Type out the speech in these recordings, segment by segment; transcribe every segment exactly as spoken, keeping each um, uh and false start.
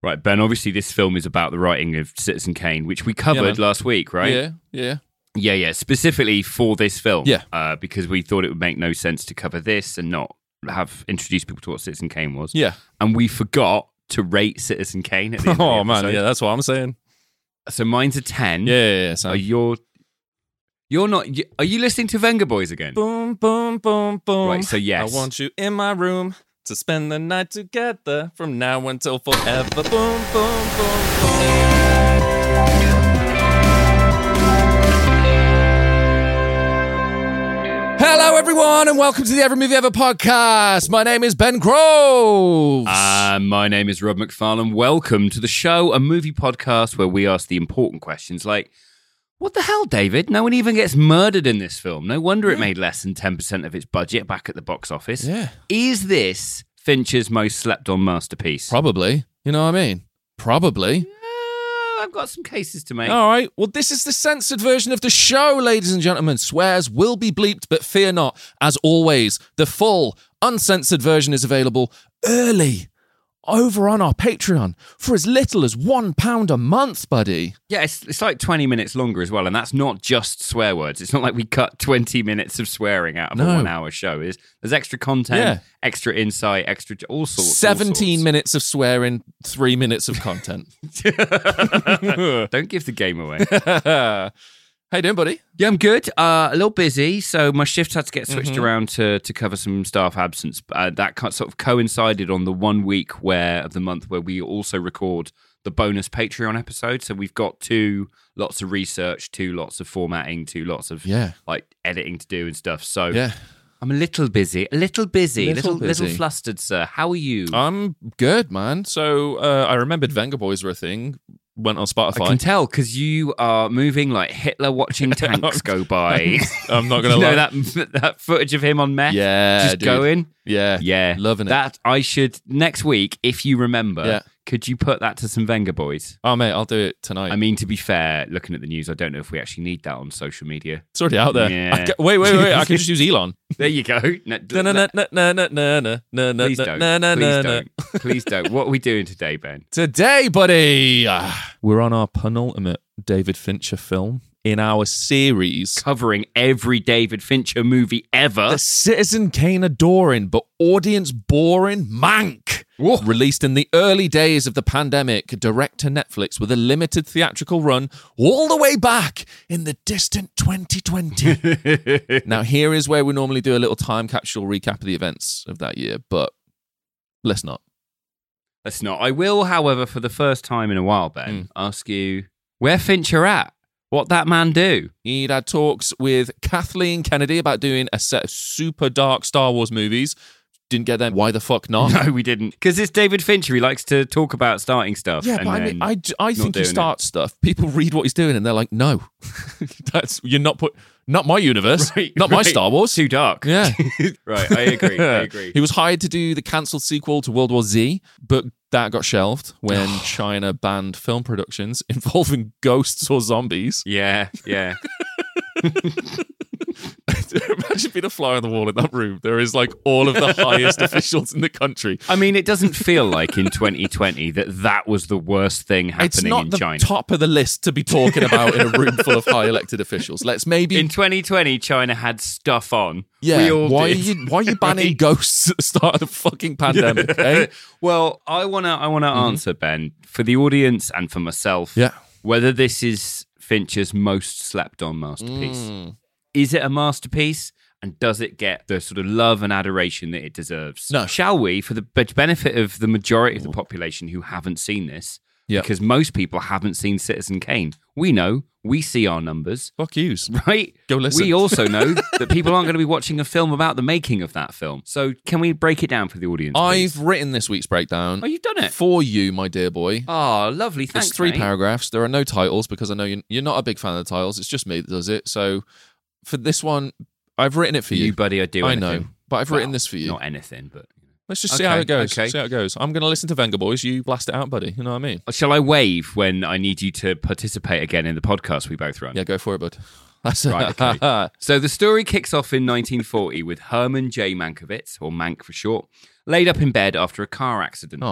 Right, Ben, obviously this film is about the writing of Citizen Kane, which we covered yeah, last week, right? Yeah, yeah. Yeah, yeah, specifically for this film. Yeah. Uh, because we thought it would make no sense to cover this and not have introduced people to what Citizen Kane was. Yeah. And we forgot to rate Citizen Kane at the end Oh, of the episode. man, yeah, that's what I'm saying. So mine's a ten. Yeah, yeah, yeah. So. Are you're, you're not... Are you listening to Venga Boys again? Boom, boom, boom, boom. Right, so yes. I want you in my room to spend the night together from now until forever. Boom, boom, boom, boom. Hello, everyone, and welcome to the Every Movie Ever podcast. My name is Ben Groves. Uh, my name is Rob McFarlane. Welcome to the show, a movie podcast where we ask the important questions like, what the hell, David? No one even gets murdered in this film. No wonder it made less than ten percent of its budget back at the box office. Yeah. Is this Fincher's most slept-on masterpiece? Probably. You know what I mean? Probably. Uh, I've got some cases to make. All right. Well, this is the censored version of the show, ladies and gentlemen. Swears will be bleeped, but fear not. As always, the full, uncensored version is available early over on our Patreon for as little as one pound a month, buddy. Yeah, it's, it's like twenty minutes longer as well, and that's not just swear words. It's not like we cut twenty minutes of swearing out of No. a one-hour show. Is There's extra content, Yeah. extra insight, extra all sorts. all seventeen sorts. minutes of swearing, three minutes of content. Don't give the game away. How you doing, buddy? Yeah, I'm good. Uh, a little busy, so my shift had to get switched Mm-hmm. around to to cover some staff absence. Uh, that kind sort of coincided on the one week where of the month where we also record the bonus Patreon episode. So we've got two lots of research, two lots of formatting, two lots of Yeah. like editing to do and stuff. So Yeah. I'm a little busy, a little busy, a Little little little busy. flustered, sir. How are you? I'm good, man. So uh, I remembered Venga Boys were a thing. Went on Spotify. I can tell because you are moving like Hitler watching tanks go by. I'm not gonna you know lie. that that footage of him on meth, Yeah, just dude. going. Yeah, Yeah, loving it. That I should next week, if you remember. Yeah. Could you put that to some Venga Boys? Oh, mate, I'll do it tonight. I mean, to be fair, looking at the news, I don't know if we actually need that on social media. it's already out there. Yeah. I ca- wait, wait, wait. I can just use Elon. There you go. No, Na na na na na na na na na na Please don't. na na Please na. don't. Please don't. What are we doing today, Ben? Today, buddy, ah, we're on our penultimate David Fincher film in our series, Covering every David Fincher movie ever. the Citizen Kane adoring but audience boring Mank. Whoa. Released in the early days of the pandemic, direct to Netflix with a limited theatrical run all the way back in the distant twenty twenty. Now, here is where we normally do a little time capsule recap of the events of that year, but let's not. Let's not. I will, however, for the first time in a while, Ben, Mm. ask you where Fincher at? What that man do? He'd had talks with Kathleen Kennedy about doing a set of super dark Star Wars movies. Didn't get them. Why the fuck not? No, we didn't. Because it's David Fincher. He likes to talk about starting stuff. Yeah, and but I mean, then I, I think he doing starts stuff. People read what he's doing and they're like, no, that's you're not put, not my universe, Right, not my right. Star Wars. Too dark. Yeah. Right, I agree. I agree. He was hired to do the cancelled sequel to World War Z, but that got shelved when China banned film productions involving ghosts or zombies. Yeah, yeah. Imagine being a fly on the wall in that room. There is like all of the highest officials in the country. I mean, it doesn't feel like in twenty twenty that that was the worst thing happening It's not in the China. top of the list to be talking about in a room full of high elected officials. Let's maybe In twenty twenty, China had stuff on. yeah. We all why did. are you why are you banning Right? ghosts at the start of the fucking pandemic? Eh? Well, I wanna, I wanna answer, Ben, for the audience and for myself. Yeah. Whether this is Fincher's most slept-on masterpiece. Mm. Is it a masterpiece? And does it get the sort of love and adoration that it deserves? No. Shall we, for the b- benefit of the majority of the population who haven't seen this, Yeah. because most people haven't seen Citizen Kane. We know, we see our numbers, Fuck yous. right? Go listen. We also know that people aren't going to be watching a film about the making of that film. So can we break it down for the audience, please? I've written this week's breakdown Oh, you've done it? for you, my dear boy. Oh, lovely. Thanks, It's three mate. paragraphs. There are no titles because I know you're, you're not a big fan of the titles. It's just me that does it. So for this one, I've written it for For you. you, buddy, I do I anything. know, but I've Well, written this for you. Not anything, but... Let's just see Okay, how it goes. okay. See how it goes. I'm going to listen to Venga Boys. You blast it out, buddy. You know what I mean? Shall I wave when I need you to participate again in the podcast we both run? Yeah, go for it, bud. That's Right, okay. So the story kicks off in nineteen forty with Herman J. Mankiewicz, or Mank for short, laid up in bed after a car accident. Aw.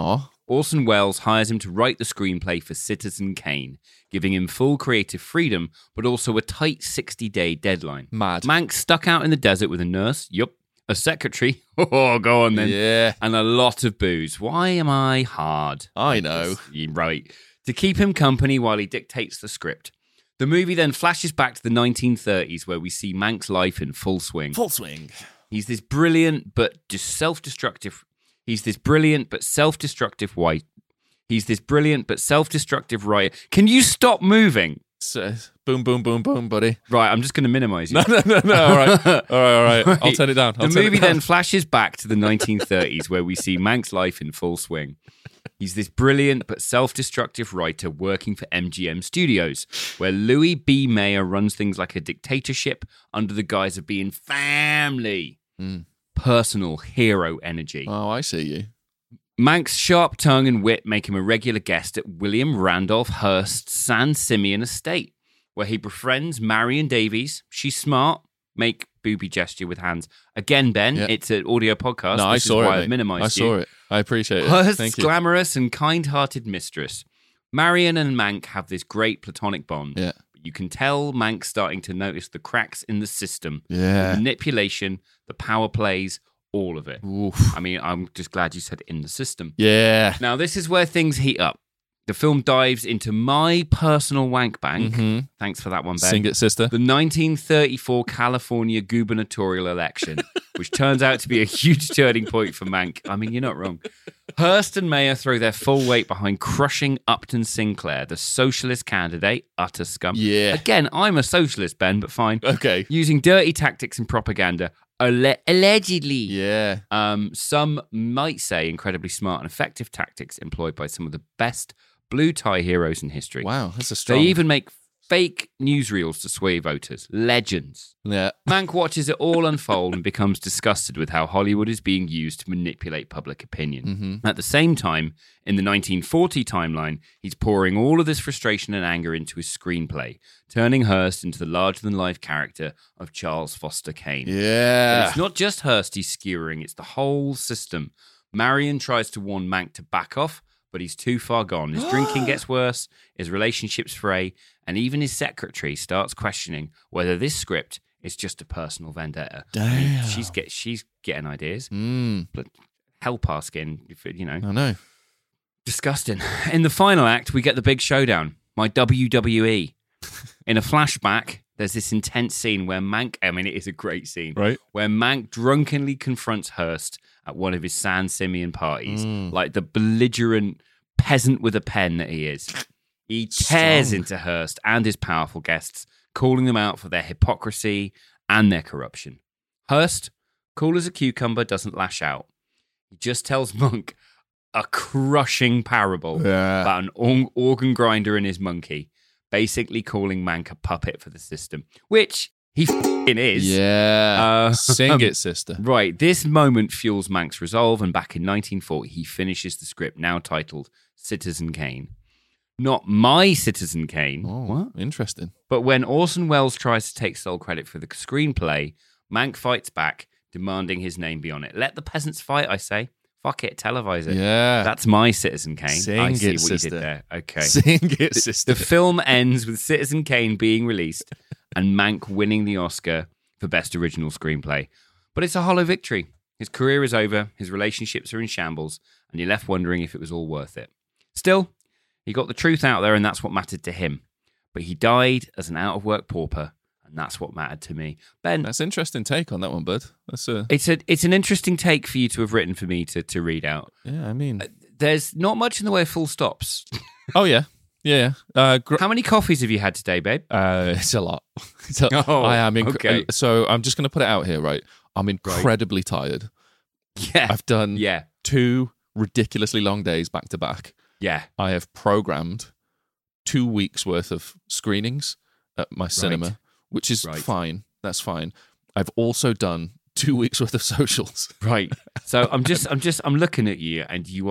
Orson Welles hires him to write the screenplay for Citizen Kane, giving him full creative freedom, but also a tight sixty-day deadline. Mad. Mank's stuck out in the desert with a nurse, yup, a secretary, oh, go on then, Yeah. and a lot of booze. Why am I hard? I know. You're right. To keep him company while he dictates the script. The movie then flashes back to the nineteen thirties, where we see Mank's life in full swing. Full swing. He's this brilliant but just self-destructive. He's this brilliant but self-destructive white. He's this brilliant but self-destructive writer. Can you stop moving? So, boom, boom, boom, boom, buddy. Right, I'm just going to minimize you. No, no, no, no. All right, all right, all right. Right. I'll turn it down. I'll the turn movie it down. then flashes back to the nineteen thirties, where we see Mank's life in full swing. He's this brilliant but self-destructive writer working for M G M Studios, where Louis B. Mayer runs things like a dictatorship under the guise of being family. Mm. Personal hero energy. Oh, I see you. Mank's sharp tongue and wit make him a regular guest at William Randolph Hearst's San Simeon estate, where he befriends Marion Davies. She's smart. Make booby gesture with hands. Again, Ben, Yeah. it's an audio podcast. No, I this saw is it. why mate. I've minimized I saw you. it. I appreciate it. Hearst's Thank you. glamorous and kind-hearted mistress. Marion and Mank have this great platonic bond. Yeah. You can tell Mank's starting to notice the cracks in the system. Yeah. The manipulation, the power plays, all of it. Oof. I mean, I'm just glad you said in the system. Yeah. Now, this is where things heat up. The film dives into my personal wank bank. Mhm. Thanks for that one, Ben. Sing it, sister. The nineteen thirty-four California gubernatorial election, which turns out to be a huge turning point for Mank. I mean, you're not wrong. Hearst and Mayer throw their full weight behind crushing Upton Sinclair, the socialist candidate, utter scum. Yeah. Again, I'm a socialist, Ben, but fine. Okay. Using dirty tactics and propaganda, alle- allegedly. Yeah. Um, some might say incredibly smart and effective tactics employed by some of the best blue tie heroes in history. Wow, that's a strong. They even make fake newsreels to sway voters. Legends. Yeah. Mank watches it all unfold and becomes disgusted with how Hollywood is being used to manipulate public opinion. Mm-hmm. At the same time, in the nineteen forty timeline, he's pouring all of this frustration and anger into his screenplay, turning Hearst into the larger-than-life character of Charles Foster Kane. But Yeah. it's not just Hearst he's skewering, it's the whole system. Marion tries to warn Mank to back off, but he's too far gone. His drinking gets worse, his relationships fray, and even his secretary starts questioning whether this script is just a personal vendetta. I mean, Damn. she's get she's getting ideas, Mm, but help our skin, if it- you know. I know. Disgusting. In the final act, we get the big showdown. My W W E. In a flashback, there's this intense scene where Mank, I mean, it is a great scene, Right. where Mank drunkenly confronts Hearst at one of his San Simeon parties, Mm. like the belligerent peasant with a pen that he is. He tears Strong. into Hearst and his powerful guests, calling them out for their hypocrisy and their corruption. Hearst, cool as a cucumber, doesn't lash out. He just tells Monk a crushing parable Yeah. about an or- organ grinder and his monkey, basically calling Mank a puppet for the system, which he f***ing is. Yeah. Uh, Sing it, sister. Right, this moment fuels Mank's resolve, and back in nineteen forty, he finishes the script, now titled Citizen Kane. Not my Citizen Kane, Oh, what? interesting. But when Orson Welles tries to take sole credit for the screenplay, Mank fights back, demanding his name be on it. Let the peasants fight, I say. Fuck it, televise it. Yeah. That's my Citizen Kane. Sing I see it, what sister. you did there. Okay. Sing it, The sister. film ends with Citizen Kane being released and Mank winning the Oscar for Best Original Screenplay. But it's a hollow victory. His career is over, his relationships are in shambles, and you're left wondering if it was all worth it. Still, he got the truth out there, and that's what mattered to him. But he died as an out-of-work pauper, and that's what mattered to me. Ben, That's an interesting take on that one, bud. That's a it's a it's an interesting take for you to have written for me to, to read out. yeah. I mean, There's not much in the way of full stops. oh yeah, yeah. yeah. Uh, gr- How many coffees have you had today, babe? uh, it's a lot. It's a- Oh, I am. Inc- okay. So I'm just going to put it out here, right? I'm incredibly tired. Yeah. I've done Yeah. two ridiculously long days back to back. Yeah. I have programmed two weeks worth of screenings at my cinema, which is Right. fine. That's fine. I've also done two weeks worth of socials. Right. So I'm just I'm just I'm looking at you and you are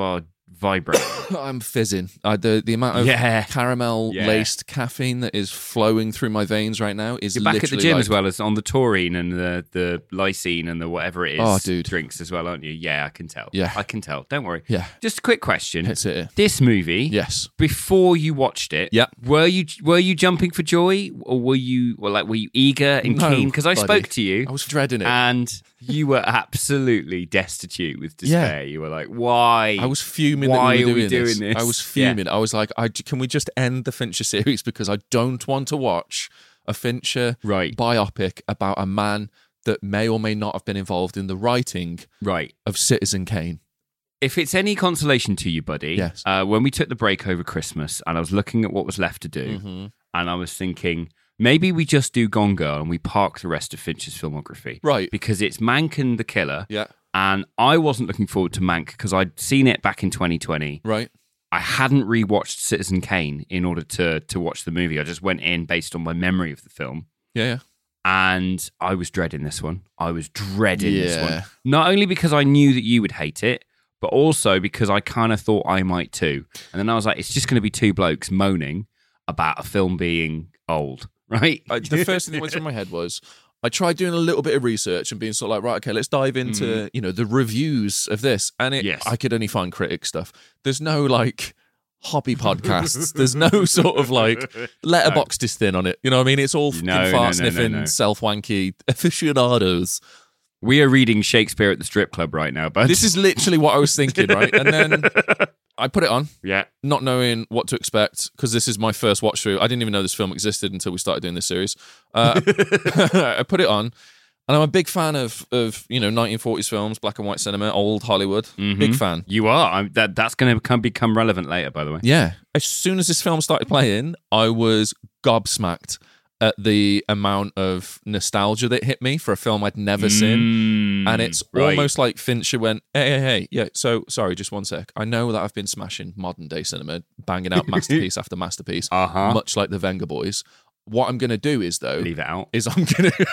vibrating. I'm fizzing. Uh, the the amount of Yeah. caramel Yeah. laced caffeine that is flowing through my veins right now is You're back at the literally gym like, as well as on the taurine and the, the lysine and the whatever it is Oh, dude. drinks as well, aren't you? Yeah, I can tell. Yeah. I can tell. Don't worry. Yeah, Just a quick question. hits it. This movie, Yes. before you watched it, Yeah. were you were you jumping for joy or were you well, like were you eager and No, keen? Because I buddy. spoke to you I was dreading it. and you were absolutely destitute with despair. You were like, why? I was fuming Why that we are were we doing, doing this. this? I was fuming. I was like, I, can we just end the Fincher series because I don't want to watch a Fincher Right. biopic about a man that may or may not have been involved in the writing Right. of Citizen Kane. If it's any consolation to you, buddy, Yes. uh, when we took the break over Christmas and I was looking at what was left to do, Mm-hmm. and I was thinking, maybe we just do Gone Girl and we park the rest of Fincher's filmography. Right. Because it's Mank and The Killer. Yeah. And I wasn't looking forward to Mank because I'd seen it back in twenty twenty. Right. I hadn't rewatched Citizen Kane in order to to watch the movie. I just went in based on my memory of the film. Yeah. Yeah. And I was dreading this one. I was dreading this Yeah. one. Not only because I knew that you would hate it, but also because I kind of thought I might too. And then I was like, it's just going to be two blokes moaning about a film being old, right? I, the first thing that went through my head was I tried doing a little bit of research and being sort of like, right, okay, let's dive into Mm. you know the reviews of this, and it, Yes. I could only find critic stuff. There's no like hobby podcasts. There's no sort of like letterboxed is thin on it. You know what I mean? It's all No, fucking no, no, fart no, sniffing, no. self wanky aficionados. We are reading Shakespeare at the strip club right now, bud. This is literally what I was thinking, right? And then I put it on, yeah. not knowing what to expect because this is my first watch through. I didn't even know this film existed until we started doing this series. Uh, I put it on, and I'm a big fan of of you know nineteen forties films, black and white cinema, old Hollywood. Big fan. You are. I'm, that that's going to become become relevant later, by the way. Yeah. As soon as this film started playing, I was gobsmacked at the amount of nostalgia that hit me for a film I'd never seen. Mm, And it's right. almost like Fincher went, hey, hey, hey, yeah, so sorry, just one sec. I know that I've been smashing modern day cinema, banging out masterpiece after masterpiece, Uh-huh. much like the Venga Boys. What I'm going to do is, though, Leave it out. is I'm going to...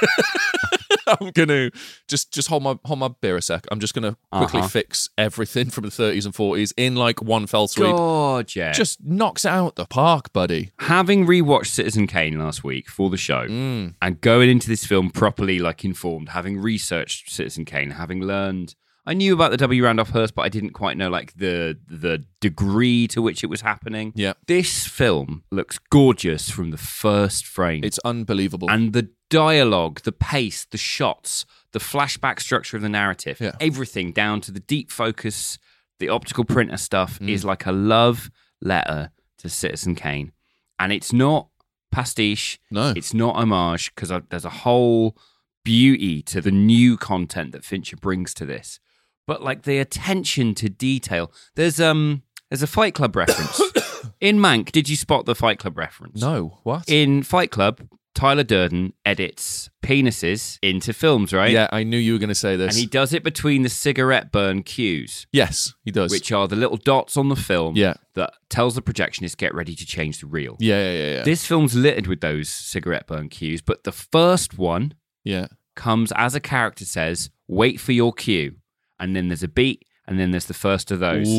I'm gonna just just hold my hold my beer a sec. I'm just gonna quickly Uh-huh. fix everything from the thirties and forties in like one fell swoop. God, yeah. Just knocks it out the park, buddy. Having rewatched Citizen Kane last week for the show Mm. and going into this film properly, like informed, having researched Citizen Kane, having learned, I knew about the W. Randolph Hearst, but I didn't quite know like the the degree to which it was happening. Yeah, This film looks gorgeous from the first frame. it's unbelievable. And the dialogue, the pace, the shots, the flashback structure of the narrative, Yeah. everything down to the deep focus, the optical printer stuff Mm. is like a love letter to Citizen Kane. And it's not pastiche, no, it's not homage, because there's a whole beauty to the new content that Fincher brings to this. But like the attention to detail, there's um there's a Fight Club reference. In Mank, did you spot the Fight Club reference? no, what? In Fight Club, Tyler Durden edits penises into films, right? Yeah, I knew you were going to say this. And he does it between the cigarette burn cues, yes, he does. which are the little dots on the film yeah, that tells the projectionist, get ready to change the reel. yeah, yeah, yeah, yeah. This film's littered with those cigarette burn cues, but the first one yeah. comes as a character says, wait for your cue. And then there's a beat, and then there's the first of those.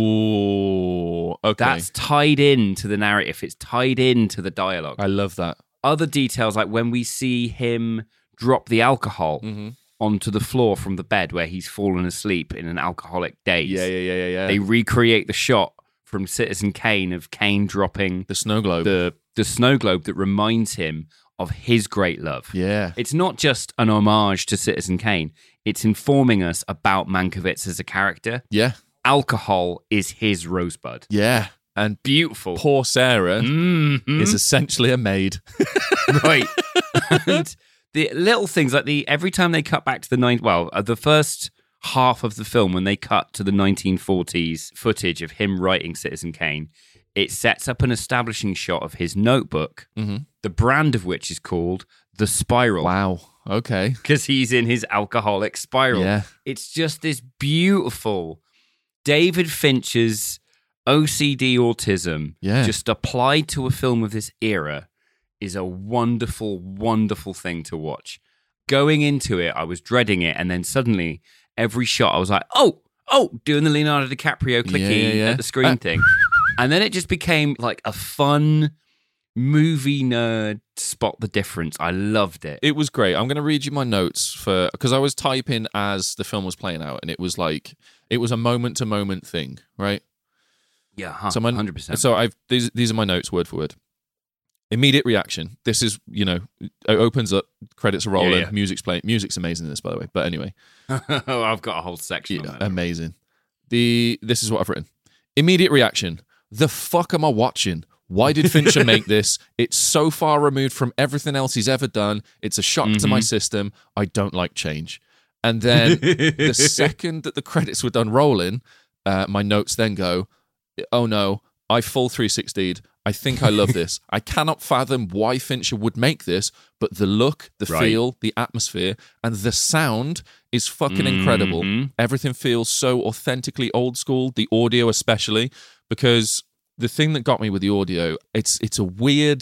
Ooh, okay. That's tied into the narrative. It's tied into the dialogue. I love that. Other details, like when we see him drop the alcohol Mm-hmm. onto the floor from the bed where he's fallen asleep in an alcoholic daze. Yeah, yeah, yeah, yeah, yeah. They recreate the shot from Citizen Kane of Kane dropping the snow globe. the, the snow globe that reminds him of his great love. yeah, It's not just an homage to Citizen Kane. It's informing us about Mankiewicz as a character. yeah, Alcohol is his rosebud. yeah. And Beautiful. poor Sarah Mhm. is essentially a maid. Right. And the little things like the every time they cut back to the nine, well, uh, the first half of the film when they cut to the nineteen forties footage of him writing Citizen Kane, it sets up an establishing shot of his notebook, Mhm. the brand of which is called The Spiral. Wow. Okay. Because he's in his alcoholic spiral. Yeah. It's just this beautiful David Fincher's O C D autism Yeah. just applied to a film of this era is a wonderful, wonderful thing to watch. Going into it, I was dreading it, and then suddenly every shot I was like, oh, oh, doing the Leonardo DiCaprio clicky Yeah, yeah, yeah. at the screen Uh, thing. And then it just became like a fun movie nerd spot the difference. I loved it. It was great. I'm going to read you my notes for because I was typing as the film was playing out, and it was like it was a moment to moment thing, right? Yeah, huh, So my, one hundred percent. So I've these these are my notes word for word. Immediate reaction. This is, you know, it opens up, credits are rolling, Yeah, yeah. music's playing. Music's amazing in this, by the way. But anyway, oh, I've got a whole section yeah, on that. amazing. The this is what I've written. Immediate reaction. The fuck am I watching? Why did Fincher make this? It's so far removed from everything else he's ever done. It's a shock Mm-hmm. to my system. I don't like change. And then the second that the credits were done rolling, uh, my notes then go, oh no, I full three sixty'd. I think I love this. I cannot fathom why Fincher would make this, but the look, the Right. feel, the atmosphere, and the sound is fucking incredible. Mhm. Everything feels so authentically old school, the audio especially, because the thing that got me with the audio, it's it's a weird...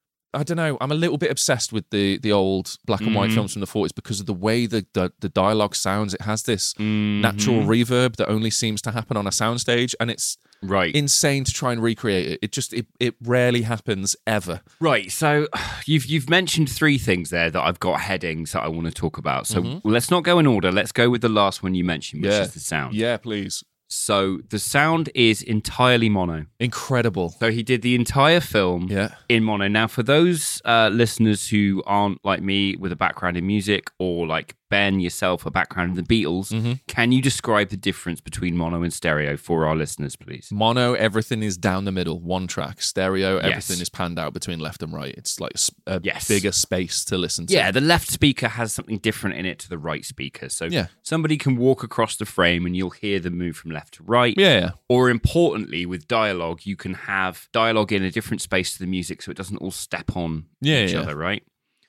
I don't know. I'm a little bit obsessed with the the old black and white Mhm. films from the forties because of the way the, the, the dialogue sounds. It has this Mhm. natural reverb that only seems to happen on a soundstage, and it's Right. insane to try and recreate it. It just it, it rarely happens ever. Right, so you've you've mentioned three things there that I've got headings that I want to talk about. So Mhm. let's not go in order. Let's go with the last one you mentioned, which Yeah. is the sound. Yeah, please. So the sound is entirely mono. Incredible. So he did the entire film Yeah. in mono. Now, for those uh, listeners who aren't like me with a background in music, or like Ben, yourself, a background in the Beatles, Mm-hmm. can you describe the difference between mono and stereo for our listeners, please? Mono, everything is down the middle, one track. Stereo, everything Yes. is panned out between left and right. It's like s- a Yes. bigger space to listen to. Yeah, the left speaker has something different in it to the right speaker. So Yeah. somebody can walk across the frame and you'll hear them move from left to right. Yeah, yeah. Or importantly, with dialogue, you can have dialogue in a different space to the music so it doesn't all step on Yeah, each yeah. other, right?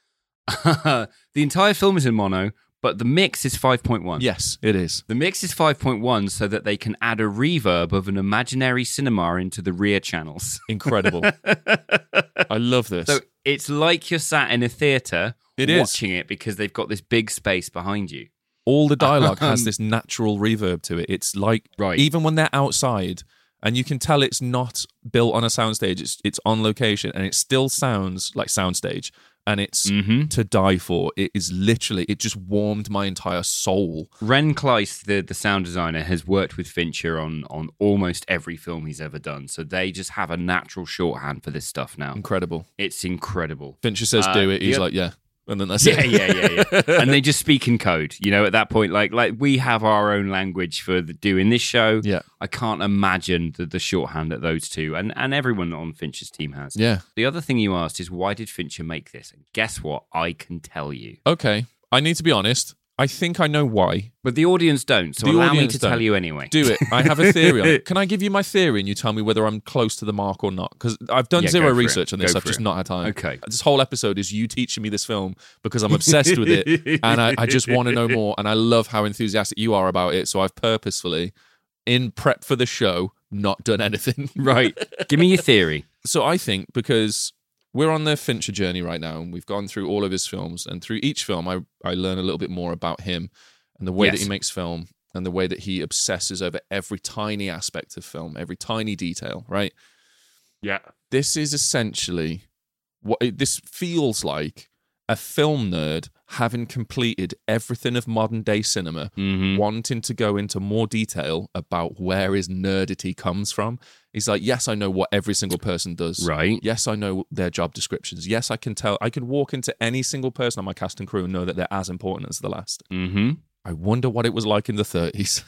The entire film is in mono, but the mix is five point one. Yes, it is. The mix is five point one so that they can add a reverb of an imaginary cinema into the rear channels. Incredible. I love this. So it's like you're sat in a theatre It is. watching it because they've got this big space behind you. All the dialogue has Um, this natural reverb to it. It's like, Right. even when they're outside, and you can tell it's not built on a soundstage, it's, it's on location, and it still sounds like soundstage. And it's Mm-hmm. to die for. It is literally, it just warmed my entire soul. Ren Kleiss, the, the sound designer, has worked with Fincher on, on almost every film he's ever done. So they just have a natural shorthand for this stuff now. Incredible. It's incredible. Fincher says Uh, do it. He's the- like, yeah. And then that's Yeah, it. yeah, yeah, yeah. And they just speak in code. You know, at that point, like like we have our own language for the, doing this show. Yeah. I can't imagine the, the shorthand that those two and, and everyone on Fincher's team has. Yeah. The other thing you asked is why did Fincher make this? And guess what? I can tell you. Okay. I need to be honest. I think I know why. But the audience don't, so The allow me audience to don't. tell you anyway. Do it. I have a theory on it. Can I give you my theory and you tell me whether I'm close to the mark or not? Because I've done Yeah, zero go for it. research on this. Go I've for just it. not had time. Okay. This whole episode is you teaching me this film because I'm obsessed with it and I, I just want to know more. And I love how enthusiastic you are about it. So I've purposefully, in prep for the show, not done anything. Right. Give me your theory. So I think because we're on the Fincher journey right now and we've gone through all of his films, and through each film I, I learn a little bit more about him and the way Yes. that he makes film and the way that he obsesses over every tiny aspect of film, every tiny detail, right? Yeah. This is essentially what it, this feels like a film nerd having completed everything of modern day cinema, Mm-hmm. wanting to go into more detail about where his nerdity comes from. He's like, yes, I know what every single person does. Right. Yes, I know their job descriptions. Yes, I can tell. I can walk into any single person on my cast and crew and know that they're as important as the last. Mm-hmm. I wonder what it was like in the thirties.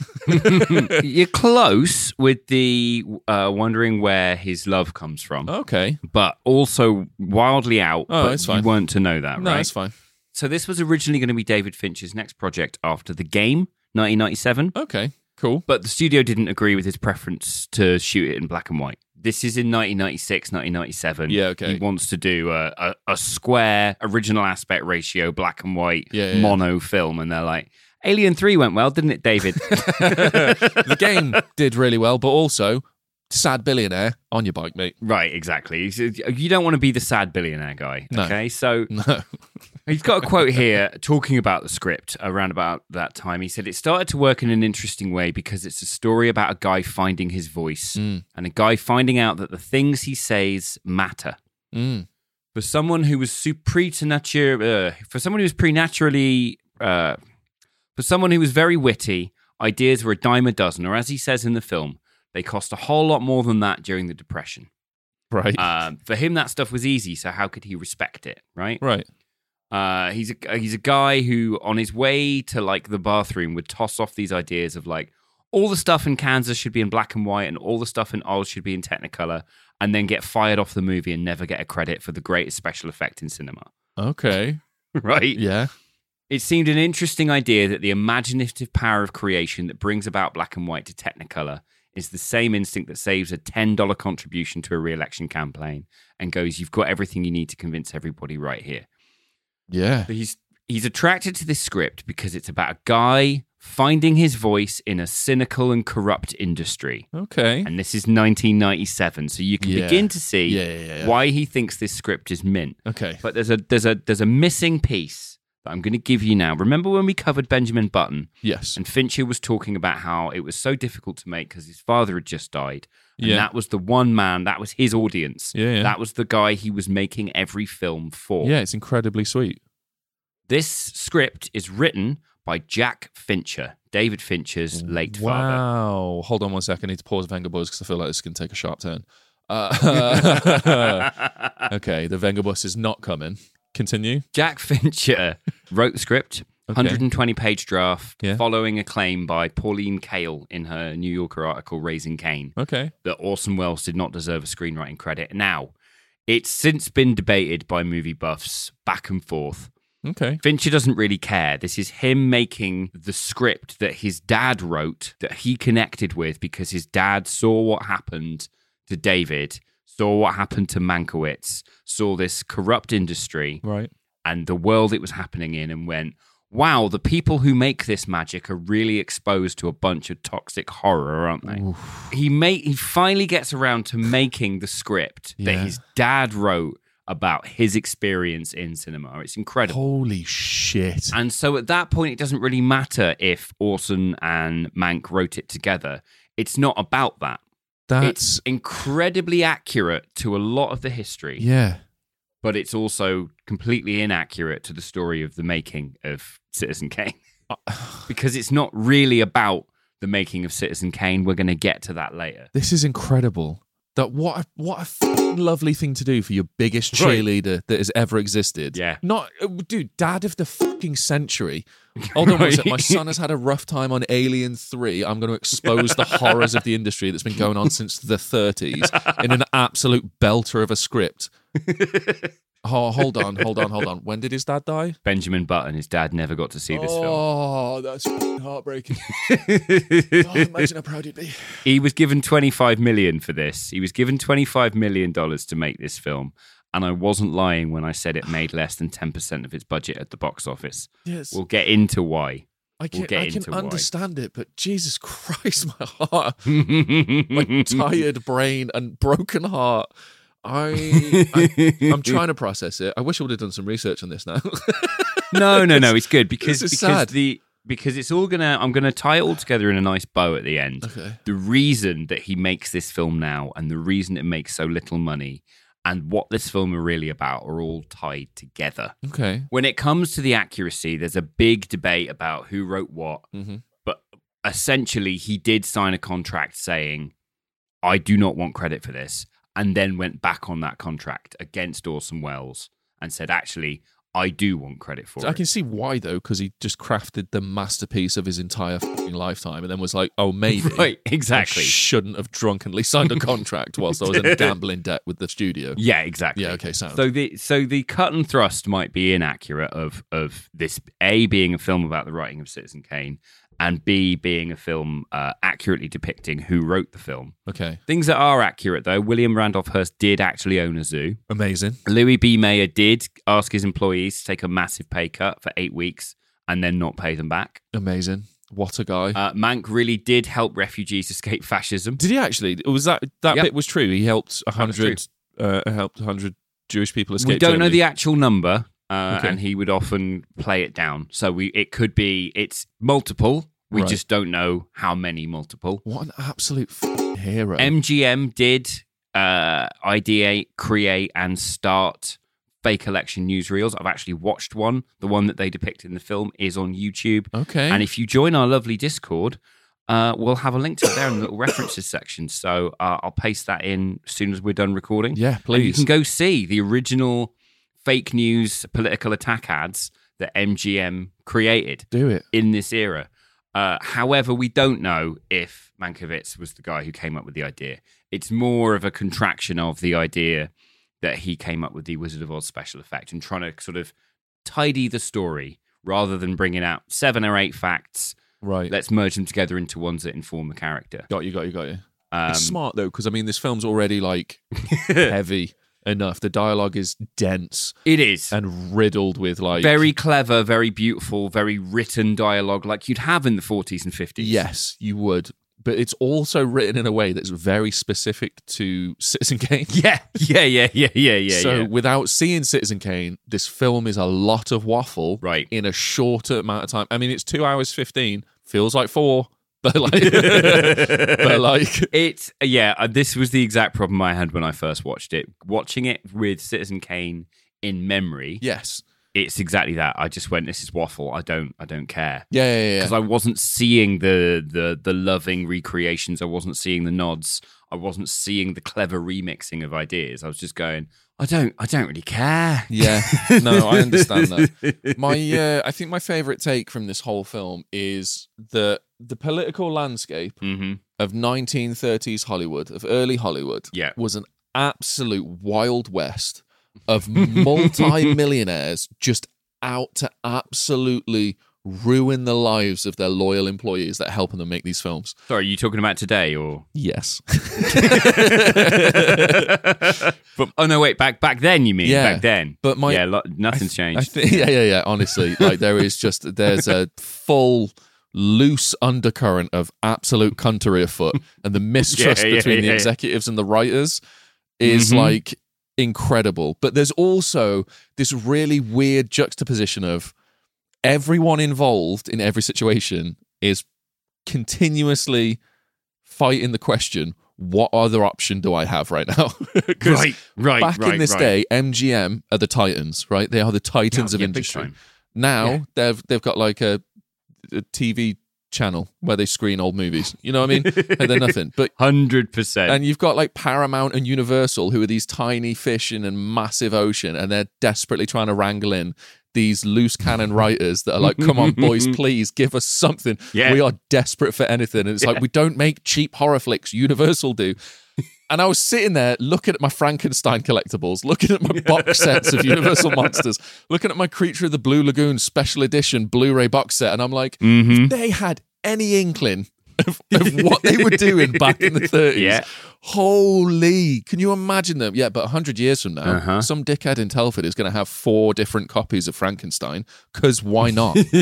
You're close with the uh, wondering where his love comes from, Okay. but also wildly out. Oh, but it's fine. You weren't to know that, No, right? it's fine. So this was originally going to be David Fincher's next project after The Game, nineteen ninety-seven, Okay. Cool. but the studio didn't agree with his preference to shoot it in black and white. This is in nineteen ninety-six, nineteen ninety-seven. Yeah, okay. He wants to do a, a, a square, original aspect ratio, black and white, Yeah, yeah, mono film. And they're like, Alien three went well, didn't it, David? The Game did really well, but also sad billionaire on your bike, mate. Right, exactly. You don't want to be the sad billionaire guy, No. okay? So No. He's got a quote here talking about the script around about that time. He said, it started to work in an interesting way because it's a story about a guy finding his voice Mm. and a guy finding out that the things he says matter. Mm. For someone who was su- preternature, uh, for someone who was preternaturally, uh, for someone who was very witty, ideas were a dime a dozen, or as he says in the film, they cost a whole lot more than that during the Depression. Right. Um, for him, that stuff was easy, so how could he respect it, right? Right. Uh, he's a he's a guy who, on his way to like the bathroom, would toss off these ideas of like all the stuff in Kansas should be in black and white, and all the stuff in Oz should be in Technicolor, and then get fired off the movie and never get a credit for the greatest special effect in cinema. Okay. Right? Yeah. It seemed an interesting idea that the imaginative power of creation that brings about black and white to Technicolor is the same instinct that saves a ten dollars contribution to a re-election campaign and goes, you've got everything you need to convince everybody right here. Yeah. So he's he's attracted to this script because it's about a guy finding his voice in a cynical and corrupt industry. Okay. And this is nineteen ninety-seven, so you can Yeah. begin to see Yeah, yeah, yeah, yeah. why he thinks this script is mint. Okay. But there's a there's a there's a missing piece that I'm going to give you now. Remember when we covered Benjamin Button Yes. and Fincher was talking about how it was so difficult to make because his father had just died. And Yeah. that was the one man, that was his audience. Yeah, yeah. That was the guy he was making every film for. Yeah, it's incredibly sweet. This script is written by Jack Fincher, David Fincher's late father. Wow. Hold on one second. I need to pause Venga Buzz because I feel like this can take a sharp turn. Uh, okay, the Venga Bus is not coming. Continue. Jack Fincher wrote the script, Okay. one hundred twenty page draft, Yeah. following a claim by Pauline Kael in her New Yorker article, Raising Cain, Okay. that Orson Welles did not deserve a screenwriting credit. Now, it's since been debated by movie buffs back and forth. Okay. Fincher doesn't really care. This is him making the script that his dad wrote, that he connected with because his dad saw what happened to David, saw what happened to Mankiewicz, saw this corrupt industry Right. and the world it was happening in, and went, wow, the people who make this magic are really exposed to a bunch of toxic horror, aren't they? Oof. He made, he finally gets around to making the script that Yeah. his dad wrote about his experience in cinema. It's incredible. Holy shit. And so at that point, it doesn't really matter if Orson and Mank wrote it together. It's not about that. That's It's incredibly accurate to a lot of the history, yeah. but it's also completely inaccurate to the story of the making of Citizen Kane. Because it's not really about the making of Citizen Kane. We're going to get to that later. This is incredible. That what a, what a f***ing lovely thing to do for your biggest Right. cheerleader that has ever existed. Yeah. Not, uh, dude, dad of the fucking century. Hold on one Right. sec. My son has had a rough time on Alien three. I'm going to expose the horrors of the industry that's been going on since the thirties in an absolute belter of a script. Oh, hold on, hold on, hold on. When did his dad die? Benjamin Button, his dad, never got to see this film. Oh, that's f***ing heartbreaking. Oh, imagine how proud he'd be. He was given twenty-five million dollars for this. He was given twenty-five million dollars to make this film. And I wasn't lying when I said it made less than ten percent of its budget at the box office. Yes. We'll get into why. I can, we'll get I can into why. understand it, but Jesus Christ, my heart, my tired brain and broken heart. I, I, I'm trying to process it. I wish I would have done some research on this now. No, no, no. It's good because This is because sad. the because it's all gonna. I'm gonna tie it all together in a nice bow at the end. Okay. The reason that he makes this film now, and the reason it makes so little money, and what this film are really about, are all tied together. Okay. When it comes to the accuracy, there's a big debate about who wrote what. Mm-hmm. But essentially, he did sign a contract saying, "I do not want credit for this." And then went back on that contract against Orson Welles and said, actually, I do want credit for So it. I can see why, though, because he just crafted the masterpiece of his entire fucking lifetime and then was like, oh, maybe. Right, I exactly. shouldn't have drunkenly signed a contract whilst I was in gambling debt with the studio. Yeah, exactly. Yeah, okay, sound. So the so the cut and thrust might be inaccurate of of this A being a film about the writing of Citizen Kane and B being a film uh, accurately depicting who wrote the film. Okay. Things that are accurate, though, William Randolph Hearst did actually own a zoo. Amazing. Louis B. Mayer did ask his employees to take a massive pay cut for eight weeks and then not pay them back. Amazing. What a guy. Uh, Mank really did help refugees escape fascism. Did he actually? Was that that Yep. bit was true? He helped a That was hundred. Uh, helped a hundred Jewish people escape. We don't know Germany. the actual number. uh, Okay. and he would often play it down. So we it could be it's multiple. We Right. just don't know how many multiple. What an absolute f- hero. M G M did uh, ideate, create, and start fake election newsreels. I've actually watched one. The one that they depict in the film is on YouTube. okay. And if you join our lovely Discord, uh, we'll have a link to it there in the little references section. So uh, I'll paste that in as soon as we're done recording. yeah, And you please. can go see the original fake news political attack ads that M G M created Do it. in this era. Uh, however, we don't know if Mankiewicz was the guy who came up with the idea. It's more of a contraction of the idea that he came up with the Wizard of Oz special effect and trying to sort of tidy the story rather than bringing out seven or eight facts. Right. Let's merge them together into ones that inform the character. Got you, got you, got you. Um, It's smart, though, because, I mean, this film's already, like, heavy enough. The dialogue is dense It is. and riddled with, like... Very clever, very beautiful, very written dialogue like you'd have in the forties and fifties. Yes, you would. But it's also written in a way that's very specific to Citizen Kane. Yeah, yeah, yeah, yeah, yeah, yeah. so yeah. without seeing Citizen Kane, this film is a lot of waffle Right. in a shorter amount of time. I mean, it's two hours fifteen. Feels like four. But like, but like, It's yeah. uh, This was the exact problem I had when I first watched it. Watching it with Citizen Kane in memory, yes, it's exactly that. I just went, "This is waffle. I don't, I don't care," yeah, yeah, yeah. because I wasn't seeing the the the loving recreations. I wasn't seeing the nods. I wasn't seeing the clever remixing of ideas. I was just going, "I don't, I don't really care." Yeah, no, I understand that. My, uh, I think my favorite take from this whole film is that the political landscape hmm of nineteen thirties Hollywood, of early Hollywood, Yeah. was an absolute wild west of multi-millionaires just out to absolutely ruin the lives of their loyal employees that are helping them make these films. Sorry, are you talking about today or? Yes. but, oh no, wait. Back back then, you mean? Yeah, Back then. but my- yeah, lo- nothing's I changed. think, yeah, yeah, yeah. Honestly, like there is just there's a full loose undercurrent of absolute cuntery afoot, and the mistrust Yeah, yeah, between the yeah. executives and the writers is Mhm. like incredible. But there's also this really weird juxtaposition of everyone involved in every situation is continuously fighting the question, what other option do I have right now? 'Cause right, right, back right, in this right. day, M G M are the titans, right? They are the titans Yeah, of yeah, big industry. time. Now Yeah. they've they've got like a, a T V channel where they screen old movies. You know what I mean? Like, they're nothing. But Hundred percent. and you've got like Paramount and Universal, who are these tiny fish in a massive ocean, and they're desperately trying to wrangle in these loose cannon writers that are like, come on, boys, please give us something. Yeah. We are desperate for anything. And it's like, we don't make cheap horror flicks. Universal do. And I was sitting there looking at my Frankenstein collectibles, looking at my box sets of Universal Monsters, looking at my Creature of the Blue Lagoon special edition Blu-ray box set. And I'm like, Mhm. if they had any inkling of, of what they were doing back in the thirties. Yeah. Holy, can you imagine them? Yeah, but one hundred years from now, Uh-huh. some dickhead in Telford is going to have four different copies of Frankenstein, because why not? Do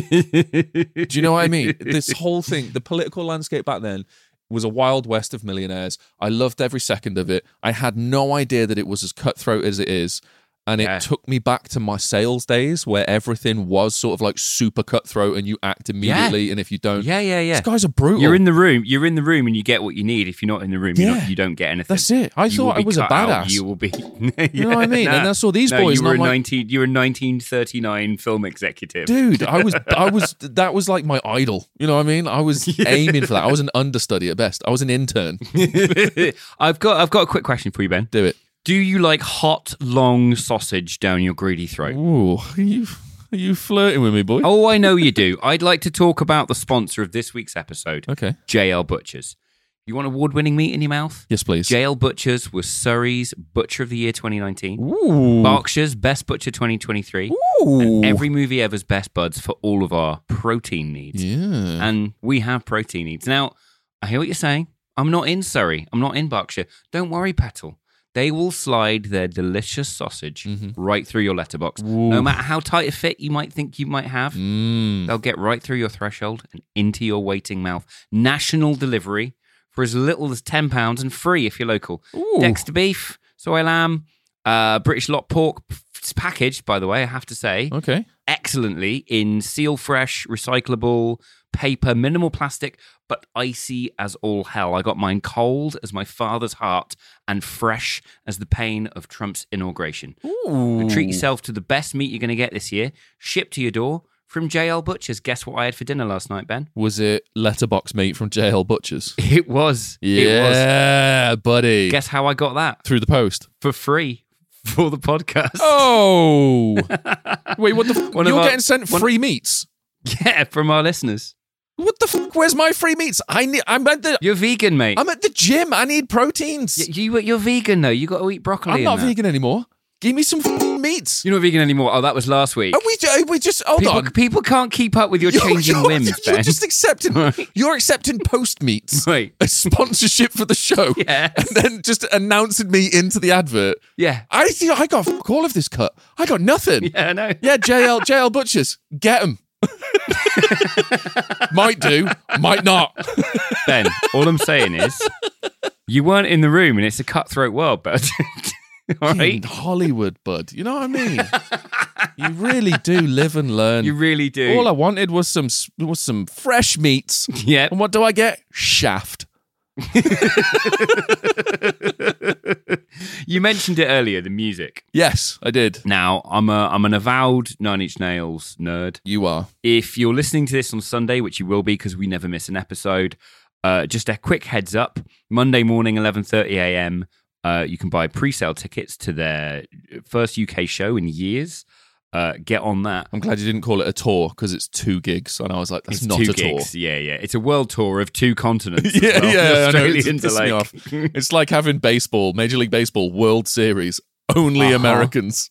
you know what I mean? This whole thing, the political landscape back then was a wild west of millionaires. I loved every second of it. I had no idea that it was as cutthroat as it is. And it Yeah. took me back to my sales days where everything was sort of like super cutthroat and you act immediately. And if you don't, Yeah, yeah, yeah. these guys are brutal. You're in the room. You're in the room, and you get what you need. If you're not in the room, you're Yeah. not, you don't get anything. That's it. I You thought will I be was a cut out. badass. You will be. You know what I mean? And I saw these no, boys You and were I'm a like, nineteen. You were a nineteen thirty-nine film executive, dude, I was, I was, that was like my idol. You know what I mean? I was aiming for that. I was an understudy at best. I was an intern. I've got. I've got a quick question for you, Ben. Do it. Do you like hot, long sausage down your greedy throat? Ooh, are you, are you flirting with me, boy? Oh, I know you do. I'd like to talk about the sponsor of this week's episode, Okay. J L Butchers. You want award-winning meat in your mouth? Yes, please. J L Butchers was Surrey's Butcher of the Year twenty nineteen, Ooh. Berkshire's Best Butcher twenty twenty-three, Ooh. and Every Movie Ever's Best Buds for all of our protein needs. Yeah. And we have protein needs. Now, I hear what you're saying. I'm not in Surrey. I'm not in Berkshire. Don't worry, Petal. They will slide their delicious sausage Mhm. right through your letterbox. Ooh. No matter how tight a fit you might think you might have, Mm. they'll get right through your threshold and into your waiting mouth. National delivery for as little as ten pounds and free if you're local. Ooh. Dexter beef, soy lamb, uh, British lot pork, it's packaged, by the way, I have to say, Okay. excellently in seal fresh, recyclable paper, minimal plastic, but icy as all hell. I got mine cold as my father's heart and fresh as the pain of Trump's inauguration. Ooh. Treat yourself to the best meat you're going to get this year, shipped to your door from J L Butchers. Guess what I had for dinner last night, Ben? Was it letterbox meat from J L Butchers? It was. Yeah, it was. buddy. Guess how I got that? Through the post. For free for the podcast. Oh. Wait, what the f- One of You're our- getting sent one- free meats? Yeah, from our listeners. What the f- Where's my free meats? I need, I'm at the You're vegan, mate. I'm at the gym. I need proteins. Y- you, you're vegan, though. You got to eat broccoli. I'm and not that. vegan anymore. Give me some f- meats. You're not vegan anymore. Oh, that was last week. Are we, ju- we just hold people, on. people can't keep up with your You're- changing you're, whims, You're Ben. just accepting. Right. You're accepting Postmeats, Right. a sponsorship for the show, Yes. and then just announcing me into the advert. Yeah. I think I got f- all of this cut. I got nothing. Yeah, I know. Yeah, J L J L Butchers, get them. Might do, might not. Ben, all I'm saying is you weren't in the room and it's a cutthroat world, but all In right? Hollywood, bud. You know what I mean? You really do live and learn. You really do. All I wanted was some s- was some fresh meats. yeah. And what do I get? Shaft. You mentioned it earlier, the music. Yes, I did. Now, I'm a I'm an avowed Nine Inch Nails nerd. You are. If you're listening to this on Sunday, which you will be because we never miss an episode, uh, just a quick heads up: Monday morning, eleven thirty a.m. Uh, you can buy pre-sale tickets to their first U K show in years. Uh, get on that. I'm glad you didn't call it a tour because it's two gigs. And I was like, that's It's not two a tour. gigs. Yeah, yeah. It's a world tour of two continents. as Yeah, well. yeah, I know. Australian It's to pissing me like. off. It's like having baseball, Major League Baseball, World Series, only Uh-huh. Americans.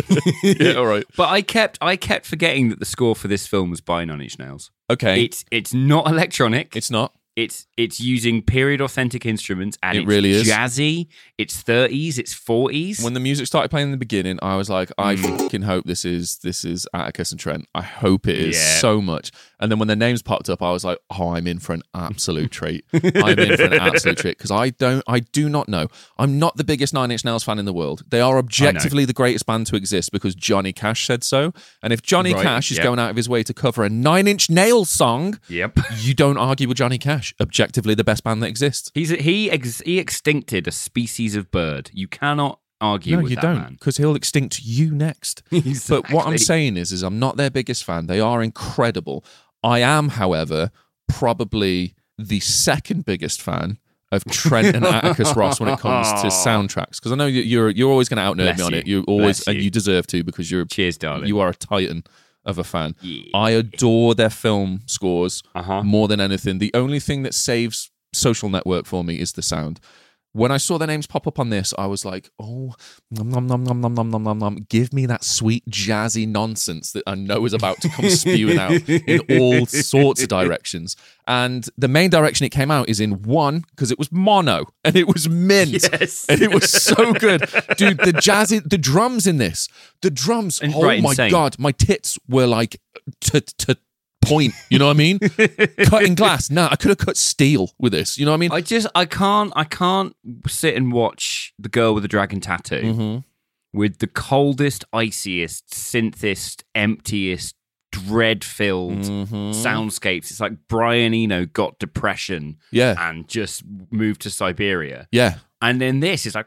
Yeah, all right. But I kept I kept forgetting that the score for this film was by Nine Inch Nails. Okay, It's it's not electronic. it's not. It's it's using period authentic instruments and It it's really is. jazzy. It's thirties. It's forties. When the music started playing in the beginning, I was like, I Mm. fucking hope this is this is Atticus and Trent. I hope it is Yeah. so much. And then when their names popped up, I was like, oh, I'm in for an absolute treat. I'm in for an absolute treat because I don't, I do not know. I'm not the biggest Nine Inch Nails fan in the world. They are objectively the greatest band to exist because Johnny Cash said so. And if Johnny Right, Cash is yep. going out of his way to cover a Nine Inch Nails song, Yep. you don't argue with Johnny Cash. Objectively, the best band that exists. He's he ex, he extincted a species of bird. You cannot argue No, with you that don't, man. because he'll extinct you next. But what I'm Exactly. saying is, is I'm not their biggest fan. They are incredible. I am, however, probably the second biggest fan of Trent and Atticus Ross when it comes to soundtracks. Because I know you- you're you're always going to outnerd Bless me on you. it. You always Bless and you. you deserve to because you're Cheers, darling. you are a titan of a fan. Yeah. I adore their film scores Uh-huh. more than anything. The only thing that saves Social Network for me is the sound. When I saw their names pop up on this, I was like, oh, nom, nom, nom, nom, nom, nom, nom, nom, nom. Give me that sweet, jazzy nonsense that I know is about to come spewing out in all sorts of directions. And the main direction it came out is in one, because it was mono, and it was mint. Yes. And it was so good. Dude, the jazzy, the drums in this, the drums, And oh right, my insane. God, my tits were like, to to point, you know what I mean? Cutting glass. Nah, I could have cut steel with this, you know what I mean? I just I can't I can't sit and watch The Girl with the Dragon Tattoo Mhm. with the coldest, iciest, synthest, emptiest, dread-filled Mhm. soundscapes. It's like Brian Eno got depression Yeah, and just moved to Siberia. yeah. And then this is like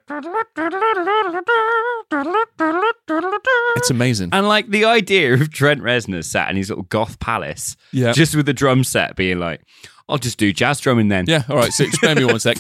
It's amazing. and like the idea of Trent Reznor sat in his little goth palace, Yeah. just with the drum set being like, I'll just do jazz drumming then. Yeah, all right, so explain me one sec.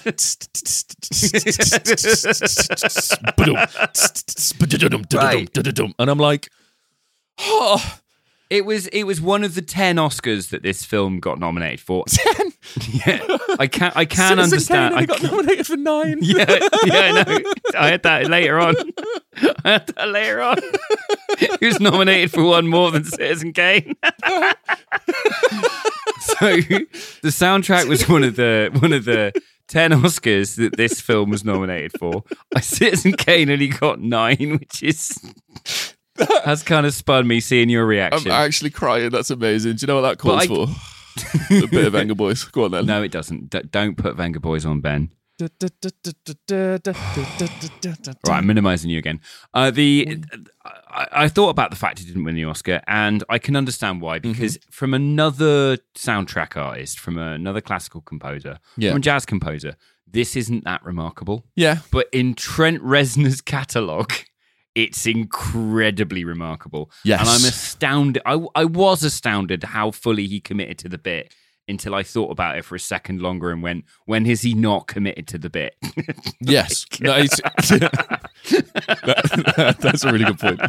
And I'm like, oh, It was it was one of the ten Oscars that this film got nominated for. ten. Yeah, I can I can Citizen understand. Kane I only got can- nominated for nine. yeah, yeah, I know. I had that later on. I had that later on. He was nominated for one more than Citizen Kane. So the soundtrack was one of the one of the ten Oscars that this film was nominated for. I Citizen Kane only got nine, which is has kind of spun me seeing your I'm reaction. actually crying. That's amazing. Do you know what that calls I- for? A bit of Venga Boys. Go on then. No, it doesn't. D- don't put Venga Boys on, Ben. Right, I'm minimizing you again. Uh, the I, I thought about the fact he didn't win the Oscar, and I can understand why, because mm-hmm. from another soundtrack artist, from another classical composer, yeah. from a jazz composer, this isn't that remarkable. Yeah. But in Trent Reznor's catalogue, it's incredibly remarkable. Yes. And I'm astounded. I, I was astounded how fully he committed to the bit until I thought about it for a second longer and went, when has he not committed to the bit? Yes. No, it's, that, that's a really good point.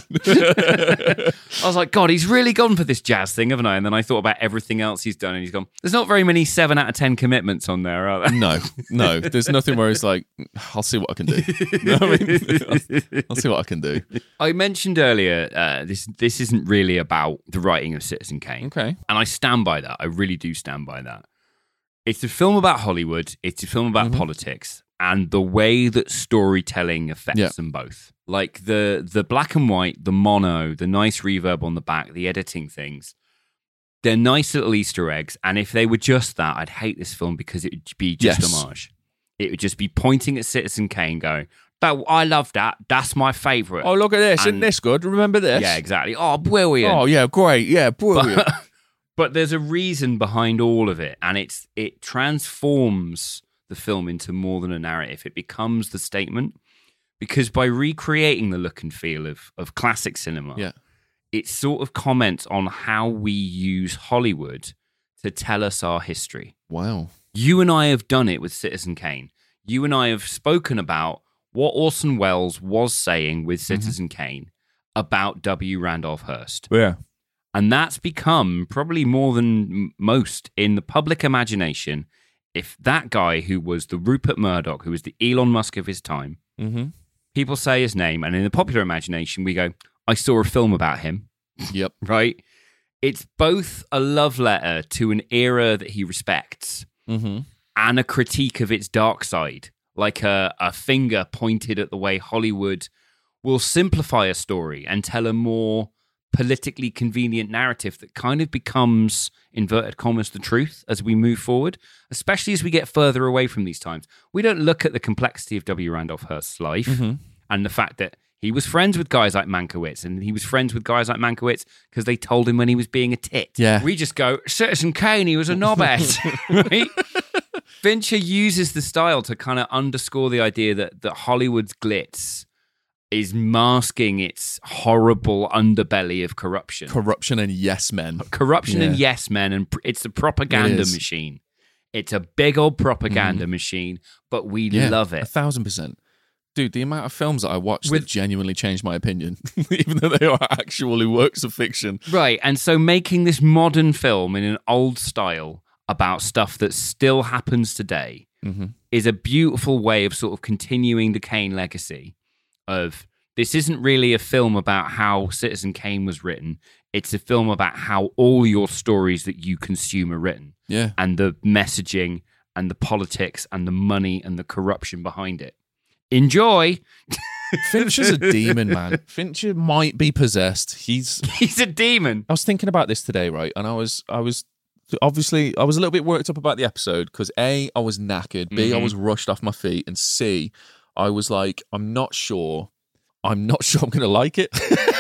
I was like, God, he's really gone for this jazz thing, haven't I? And then I thought about everything else he's done, and he's gone, there's not very many seven out of ten commitments on there, are there? No, no. There's nothing where it's like, I'll see what I can do. You know what I mean? I'll, I'll see what I can do. I mentioned earlier, uh, this this isn't really about the writing of Citizen Kane. Okay. And I stand by that. I really do stand by that. It's a film about Hollywood. It's a film about mm-hmm. politics and the way that storytelling affects yeah. them both. Like the the black and white, the mono, the nice reverb on the back, the editing things. They're nice little Easter eggs. And if they were just that, I'd hate this film because it would be just yes. homage. It would just be pointing at Citizen Kane going, that, I love that. That's my favourite. Oh, look at this. And, isn't this good? Remember this? Yeah, exactly. Oh, brilliant. Oh, yeah, great. Yeah, brilliant. But, but there's a reason behind all of it. And it's it transforms the film into more than a narrative. It becomes the statement. Because by recreating the look and feel of, of classic cinema, yeah. it sort of comments on how we use Hollywood to tell us our history. Wow. You and I have done it with Citizen Kane. You and I have spoken about what Orson Welles was saying with Citizen mm-hmm. Kane about W. Randolph Hearst. Yeah. And that's become probably more than most in the public imagination. If that guy who was the Rupert Murdoch, who was the Elon Musk of his time, mm-hmm. people say his name, and in the popular imagination, we go, I saw a film about him. Yep. Right? It's both a love letter to an era that he respects mm-hmm. and a critique of its dark side. Like a, a finger pointed at the way Hollywood will simplify a story and tell a more politically convenient narrative that kind of becomes, inverted commas, the truth as we move forward, especially as we get further away from these times. We don't look at the complexity of W. Randolph Hearst's life mm-hmm. and the fact that he was friends with guys like Mankiewicz, and he was friends with guys like Mankiewicz because they told him when he was being a tit. Yeah. We just go, Citizen Kane, he was a knobhead, right? Fincher uses the style to kind of underscore the idea that, that Hollywood's glitz is masking its horrible underbelly of corruption. Corruption and yes men. Corruption yeah. and yes men, and pr- it's a propaganda it machine. It's a big old propaganda mm. machine, but we yeah, love it. A thousand percent. Dude, the amount of films that I watched With, that genuinely changed my opinion, even though they are actually works of fiction. Right, and so making this modern film in an old style about stuff that still happens today mm-hmm. is a beautiful way of sort of continuing the Kane legacy of this isn't really a film about how Citizen Kane was written. It's a film about how all your stories that you consume are written. Yeah. And the messaging and the politics and the money and the corruption behind it. Enjoy. Fincher's a demon, man. Fincher might be possessed. He's He's a demon. I was thinking about this today, right? And I was I was obviously I was a little bit worked up about the episode because A, I was knackered, B, mm-hmm. I was rushed off my feet, and C, I was like, I'm not sure. I'm not sure I'm gonna like it.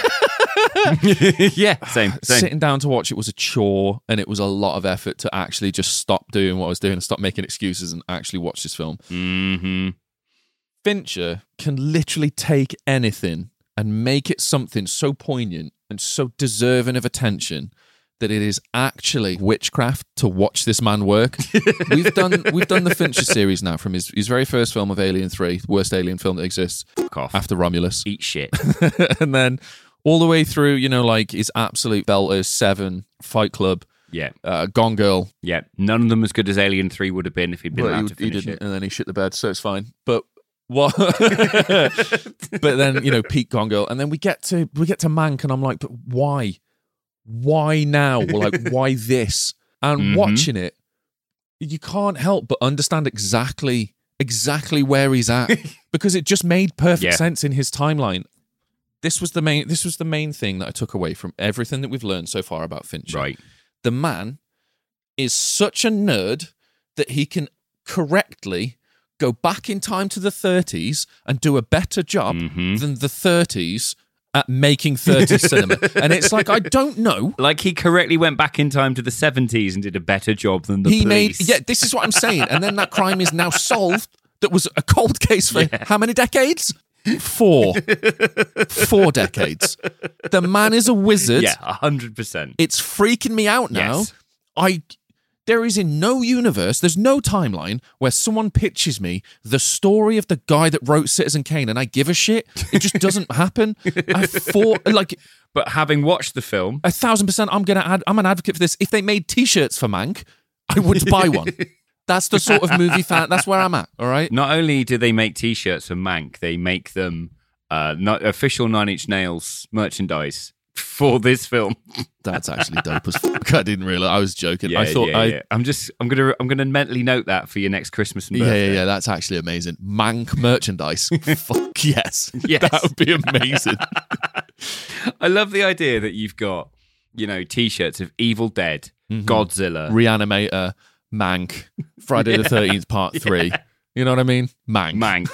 yeah, same, same. Sitting down to watch it was a chore, and it was a lot of effort to actually just stop doing what I was doing and stop making excuses and actually watch this film. Mm-hmm. Fincher can literally take anything and make it something so poignant and so deserving of attention that it is actually witchcraft to watch this man work. we've done we've done the Fincher series now from his, his very first film of Alien three, the worst alien film that exists after Romulus. Eat shit. And then all the way through, you know, like his absolute belters, Seven, Fight Club, yeah, uh, Gone Girl. Yeah, none of them as good as Alien three would have been if he'd been well, allowed he, to finish he didn't, it. And then he shit the bed, so it's fine. But what? But then, you know, Pete Gone Girl, and then we get to we get to Mank, and I'm like, but why? Why now? We're like, why this? And mm-hmm. watching it, you can't help but understand exactly exactly where he's at because it just made perfect yeah. sense in his timeline. This was the main. This was the main thing that I took away from everything that we've learned so far about Fincher. Right, the man is such a nerd that he can correctly go back in time to the thirties and do a better job mm-hmm. than the thirties at making thirty cinema. And it's like, I don't know. Like he correctly went back in time to the seventies and did a better job than the he police. made, yeah, this is what I'm saying. And then that crime is now solved. That was a cold case for Yeah. how many decades? Four. Four decades. The man is a wizard. Yeah, one hundred percent. It's freaking me out now. Yes. I there is in no universe, there's no timeline where someone pitches me the story of the guy that wrote Citizen Kane and I give a shit. It just doesn't happen. I thought like But having watched the film, a thousand percent I'm gonna add I'm an advocate for this. If they made t-shirts for Mank, I would buy one. That's the sort of movie fan that's where I'm at, all right? not only do they make T-shirts for Mank, they make them uh, not official Nine Inch Nails merchandise for this film. That's actually dope as fuck. I didn't realize I was joking. Yeah, I thought yeah, I yeah. I'm just, I'm gonna, I'm gonna mentally note that for your next Christmas and Yeah, birthday. yeah, yeah. That's actually amazing. Mank merchandise. Fuck yes. Yes. That would be amazing. I love the idea that you've got, you know, T-shirts of Evil Dead, Mm-hmm. Godzilla, Reanimator, Mank, Friday the thirteenth Part three. You know what I mean? Mank. Mank.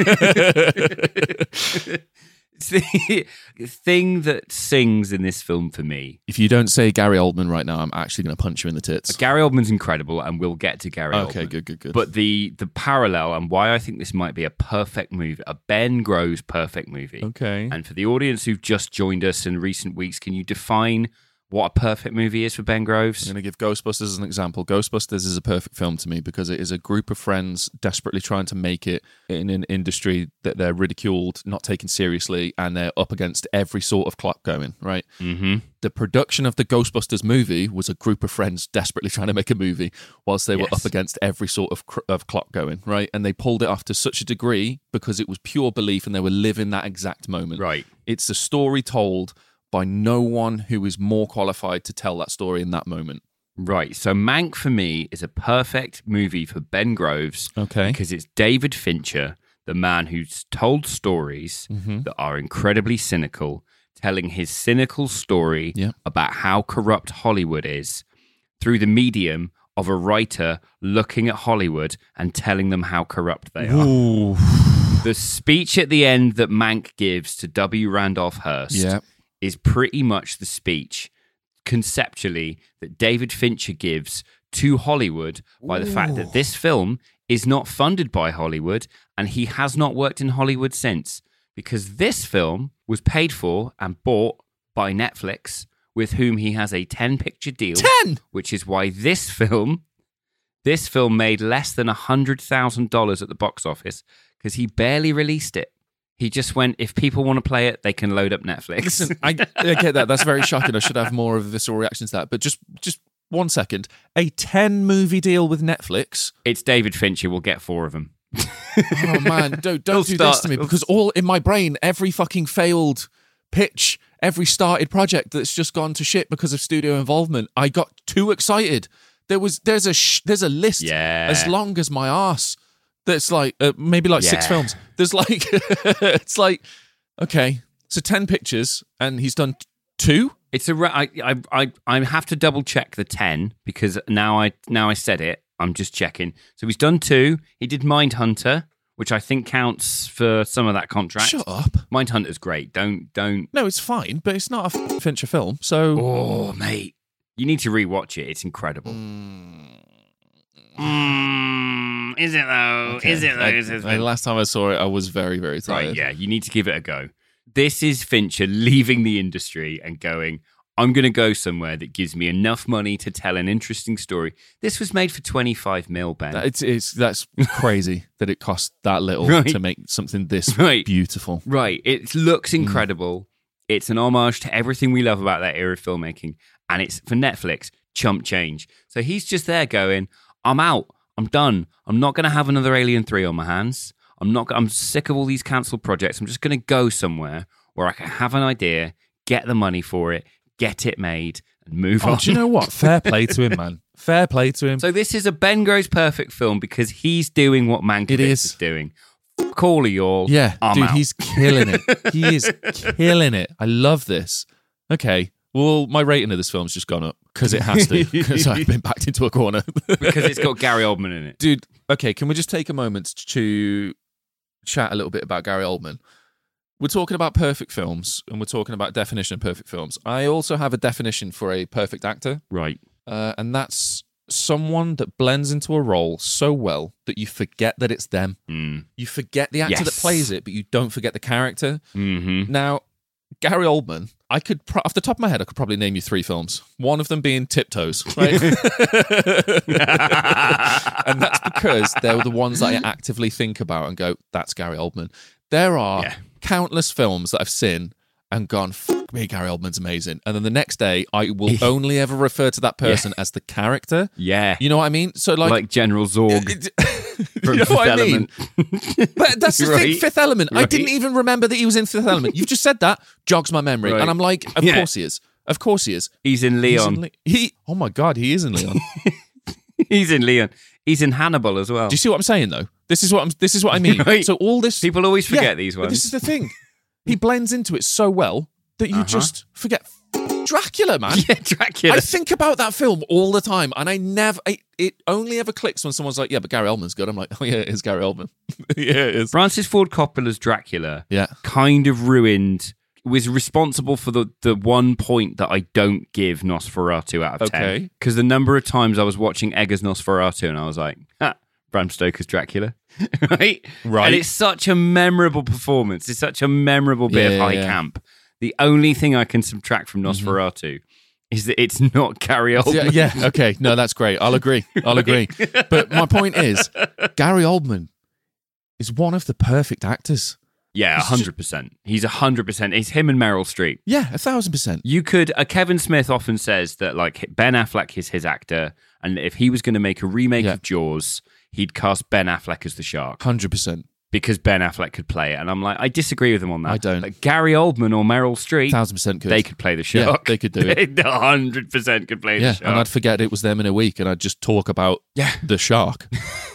It's the thing that sings in this film for me. If you don't say Gary Oldman right now, I'm actually going to punch you in the tits. Gary Oldman's incredible, and we'll get to Gary Oldman. Okay, good, good, good. But the the parallel and why I think this might be a perfect movie, a Ben Groves perfect movie. Okay. And for the audience who've just joined us in recent weeks, can you define what a perfect movie is for Ben I'm Groves? going to give Ghostbusters as an example. Ghostbusters is a perfect film to me because it is a group of friends desperately trying to make it in an industry that they're ridiculed, not taken seriously, and they're up against every sort of clock going, right? Mm-hmm. The production of the Ghostbusters movie was a group of friends desperately trying to make a movie whilst they were Yes. up against every sort of cr- of clock going, right? And they pulled it off to such a degree because it was pure belief and they were living that exact moment. Right. It's a story told by no one who is more qualified to tell that story in that moment. Right. So Mank for me is a perfect movie for Ben Groves. Okay. Because it's David Fincher, the man who's told stories Mm-hmm. that are incredibly cynical, telling his cynical story Yeah. about how corrupt Hollywood is through the medium of a writer looking at Hollywood and telling them how corrupt they are. Ooh. The speech at the end that Mank gives to W. Randolph Hearst Yeah. is pretty much the speech conceptually that David Fincher gives to Hollywood by the fact that this film is not funded by Hollywood and he has not worked in Hollywood since, because this film was paid for and bought by Netflix, with whom he has a ten-picture deal. ten! Which is why this film, this film made less than one hundred thousand dollars at the box office because he barely released it. He just went, if people want to play it, they can load up Netflix. Listen, I, I get that. That's very shocking. I should have more of a visceral reaction to that. But just, just one second. A ten movie deal with Netflix. It's David Fincher. We'll get four of them. Oh man, don't He'll don't do start- this to me because all in my brain, every fucking failed pitch, every started project that's just gone to shit because of studio involvement, I got too excited. There was there's a sh- there's a list Yeah. as long as my arse. That's like uh, maybe like six Yeah. films. There's like it's like okay, so ten pictures and he's done two. It's a. ra- I, I, I, I have to double check the ten because now I now I said it. I'm just checking. So he's done two. He did Mindhunter, which I think counts for some of that contract. Shut up. Mindhunter's great. Don't don't. No, it's fine, but it's not a f- Fincher film. So Oh mate, you need to rewatch it. It's incredible. Mm, is it though? Okay. Is it though? I- Is it I- last time I saw it, I was very very tired. Right, yeah, you need to give it a go. This is Fincher leaving the industry and going, I'm going to go somewhere that gives me enough money to tell an interesting story. This was made for twenty-five mil, Ben. That- It's it's that's crazy that it cost that little Right. to make something this Right. beautiful. Right, it looks incredible. It's an homage to everything we love about that era of filmmaking. And it's for Netflix, chump change. So he's just there going, I'm out. I'm done. I'm not going to have another Alien three on my hands. I'm not. I'm sick of all these cancelled projects. I'm just going to go somewhere where I can have an idea, get the money for it, get it made, and move Oh, on. do you know what? Fair play to him, man. Fair play to him. So this is a Ben Groves perfect film because he's doing what Mankiewicz It is. is doing. Fuck all of y'all. yeah, I'm dude, out. he's killing it. He is killing it. I love this. Okay, well, my rating of this film's just gone up because it has to. Because I've been backed into a corner. because it's got Gary Oldman in it. Dude, okay, can we just take a moment to chat a little bit about Gary Oldman? we're talking about perfect films, and we're talking about definition of perfect films. I also have a definition for a perfect actor, Right. uh, and that's someone that blends into a role so well that you forget that it's them. Mm. You forget the actor Yes. that plays it, but you don't forget the character. Mm-hmm. Now, Gary Oldman, I could, pro- off the top of my head, I could probably name you three films. One of them being Tiptoes, right? And that's because they're the ones that I actively think about and go, that's Gary Oldman. There are Yeah. countless films that I've seen and gone, fuck me, Gary Oldman's amazing. And then the next day, I will only ever refer to that person as the character. Yeah. You know what I mean? So, like, Like, General Zorg. you know Fifth what I mean? Element. But that's the thing, Right. Fifth Element. I Right. didn't even remember that he was in Fifth Element. You've just said that, jogs my memory. Right. And I'm like, of Yeah. course he is. Of course he is. He's in He's Leon. in Le- he, oh my God, he is in Leon. He's in Leon. He's in Hannibal as well. Do you see what I'm saying, though? This is what I'm. This is what I mean. Right. So all this, People always forget Yeah, these but ones. this is the thing. He blends into it so well that you Uh-huh. just forget Dracula, man. Yeah, Dracula. I think about that film all the time, and I never. I, it only ever clicks when someone's like, "Yeah, but Gary Oldman's good." I'm like, "Oh yeah, it is Gary Oldman." Yeah, it is. Francis Ford Coppola's Dracula Yeah. kind of ruined, was responsible for the, the one point that I don't give Nosferatu out of ten. Okay. Because the number of times I was watching Eggers Nosferatu and I was like, ha, Bram Stoker's Dracula. right? Right. And it's such a memorable performance. It's such a memorable bit Yeah, of yeah, high yeah. camp. The only thing I can subtract from Nosferatu is that it's not Gary Oldman. Yeah, yeah, okay. No, that's great. I'll agree. I'll agree. But my point is, Gary Oldman is one of the perfect actors. Yeah, one hundred percent. He's one hundred percent. It's him and Meryl Streep. Yeah, a thousand percent. You could, uh, Kevin Smith often says that like Ben Affleck is his actor, and if he was going to make a remake Yeah. of Jaws, he'd cast Ben Affleck as the shark Hundred percent. because Ben Affleck could play it. And I'm like, I disagree with him on that. I don't. But Gary Oldman or Meryl Streep, Thousand percent could. they could play the Yeah, shark. they could do it. They one hundred percent could play Yeah, the shark. and I'd forget it was them in a week, and I'd just talk about Yeah. the shark,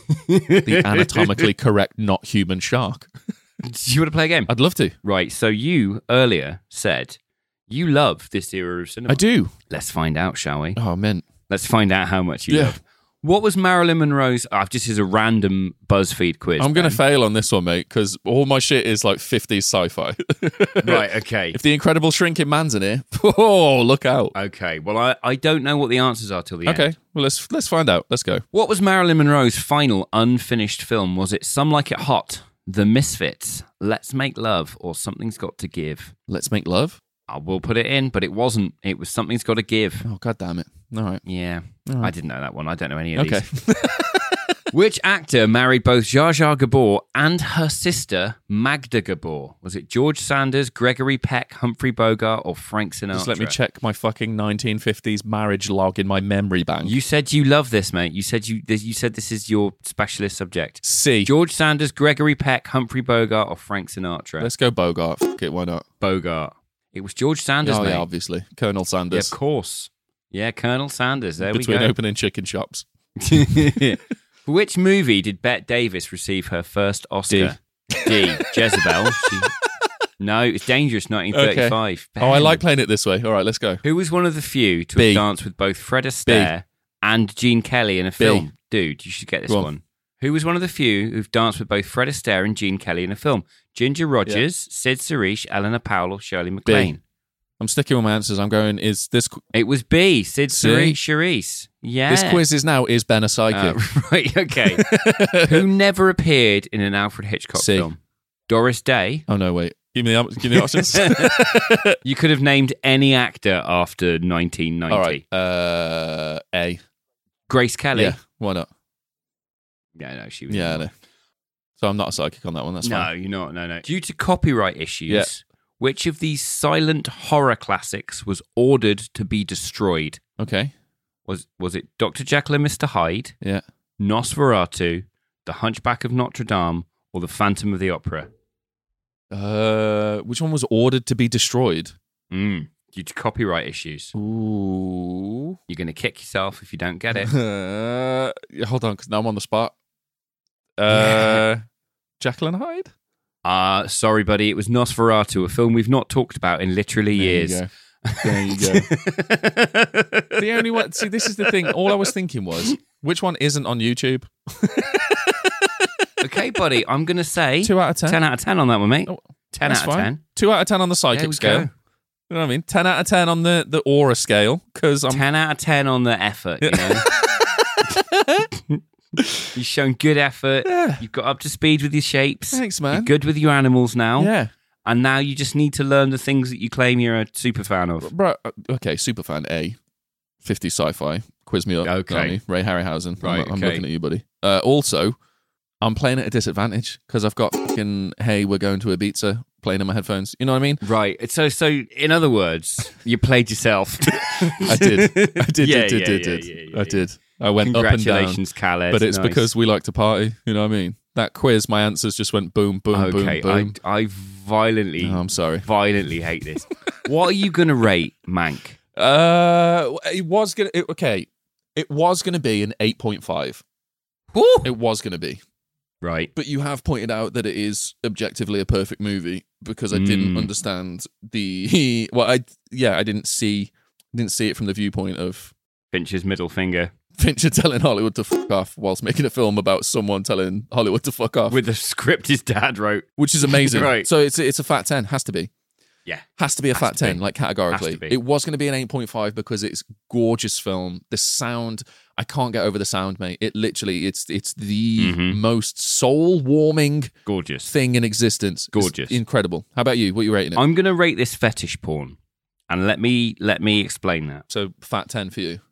the anatomically correct, not human shark. Do you want to play a game? I'd love to. Right. So you earlier said you love this era of cinema. I do. Let's find out, shall we? Oh man, Let's find out how much you Yeah. love. What was Marilyn Monroe's? Oh, this is a random BuzzFeed quiz. I'm going to Ben. fail on this one, mate, because all my shit is like fifties sci-fi. Right. Okay. If the Incredible Shrinking Man's in here, oh, look out. Okay. Well, I, I don't know what the answers are till the end. Okay, well let's let's find out. Let's go. What was Marilyn Monroe's final unfinished film? Was it Some Like It Hot, The Misfits, Let's Make Love, or Something's Got to Give? Let's Make Love. I will put it in, but it wasn't. It was Something's Got to Give. Oh god damn it. All right. Yeah. All right. I didn't know that one. I don't know any of Okay. these. Which actor married both Zsa Zsa Gabor and her sister, Magda Gabor? Was it George Sanders, Gregory Peck, Humphrey Bogart, or Frank Sinatra? Just let me check my fucking nineteen fifties marriage log in my memory bank. You said you love this, mate. You said you this, you said this is your specialist subject. C. George Sanders, Gregory Peck, Humphrey Bogart, or Frank Sinatra? Let's go Bogart. Fuck it, why not? Bogart. It was George Sanders, Oh mate. yeah, obviously. Colonel Yeah, Sanders. of course. Yeah, Colonel Sanders. There Between we go. opening chicken shops. For which movie did Bette Davis receive her first Oscar? D. Jezebel. She... No, it's Dangerous, nineteen thirty-five. Oh, I like playing it this way. All right, let's go. Who was one of the few to B. have danced with both Fred Astaire and Gene Kelly in a film? Dude, you should get this Go on. one. Who was one of the few who've danced with both Fred Astaire and Gene Kelly in a film? Ginger Rogers, Sid Sarish, Eleanor Powell, or Shirley MacLaine? I'm sticking with my answers. I'm going, is this qu- It was B. Sid See? Sarish. Charisse. Yeah. this quiz is now, is Ben a psychic? Uh, right, okay. Who never appeared in an Alfred Hitchcock C. film? Doris Day. Oh no, wait. Give me the, op- give me the options. You could have named any actor after nineteen ninety. All right. Uh, A. Grace Kelly. Yeah, why not? Yeah, no, she was. Yeah, I know. So I'm not a psychic on that one. That's no, fine. you're not. No, no. Due to copyright issues, Yeah. which of these silent horror classics was ordered to be destroyed? Okay. Was was it Doctor Jekyll and Mister Hyde, Yeah. Nosferatu, The Hunchback of Notre Dame, or The Phantom of the Opera? Uh, which one was ordered to be destroyed? Mm, due to copyright issues. Ooh. You're going to kick yourself if you don't get it. Uh, yeah, hold on, because now I'm on the spot. Uh, Yeah. Jekyll and Hyde? Uh, sorry, buddy. It was Nosferatu, a film we've not talked about in literally There years. you go. There you go. The only one, see, this is the thing. All I was thinking was, which one isn't on YouTube? Okay, buddy. I'm going to say Two out of ten. ten out of ten on that one, mate. Oh, ten That's out of fine. ten. Two out of ten on the There we psychic scale. go. You know what I mean? Ten out of ten on the, the aura scale, because I'm ten out of ten on the effort, you know? You've shown good effort. Yeah. You've got up to speed with your shapes. Thanks, You're man. good with your animals now. Yeah. And now you just need to learn the things that you claim you're a super fan of. Bro, okay, superfan A. fifty sci-fi. Quiz me up. Okay. Donnie. Ray Harryhausen. Right, I'm, I'm okay. looking at you, buddy. Uh, also, I'm playing at a disadvantage because I've got fucking, hey, we're going to Ibiza playing in my headphones. You know what I mean? Right. So, so in other words, you played yourself. I did. I did, Yeah, did, did, yeah, did, yeah, did. yeah, yeah, I did. I went up and down. Congratulations, Khaled. But it's Nice. because we like to party. You know what I mean? That quiz, my answers just went boom, boom, Okay, boom, boom. I, I violently, Oh, I'm sorry. violently hate this. What are you going to rate Mank? Uh, it was gonna. It, okay, it was gonna be an eight point five. Woo! It was gonna be, Right. but you have pointed out that it is objectively a perfect movie because I didn't Mm. understand the. Well, I yeah, I didn't see didn't see it from the viewpoint of Fincher's middle finger Fincher telling Hollywood to fuck off whilst making a film about someone telling Hollywood to fuck off, with the script his dad wrote. which is amazing. Right. So it's it's a fat ten. Has to be. Yeah. Has to be a Has fat to be. ten, like categorically. Has to be. It was going to be an eight point five because it's gorgeous film. The sound, I can't get over the sound, mate. It literally, it's it's the Mhm. most soul-warming Gorgeous. thing in existence. It's Gorgeous. incredible. How about you? What are you rating it? I'm going to rate this fetish porn. And let me let me explain that. So fat ten for you.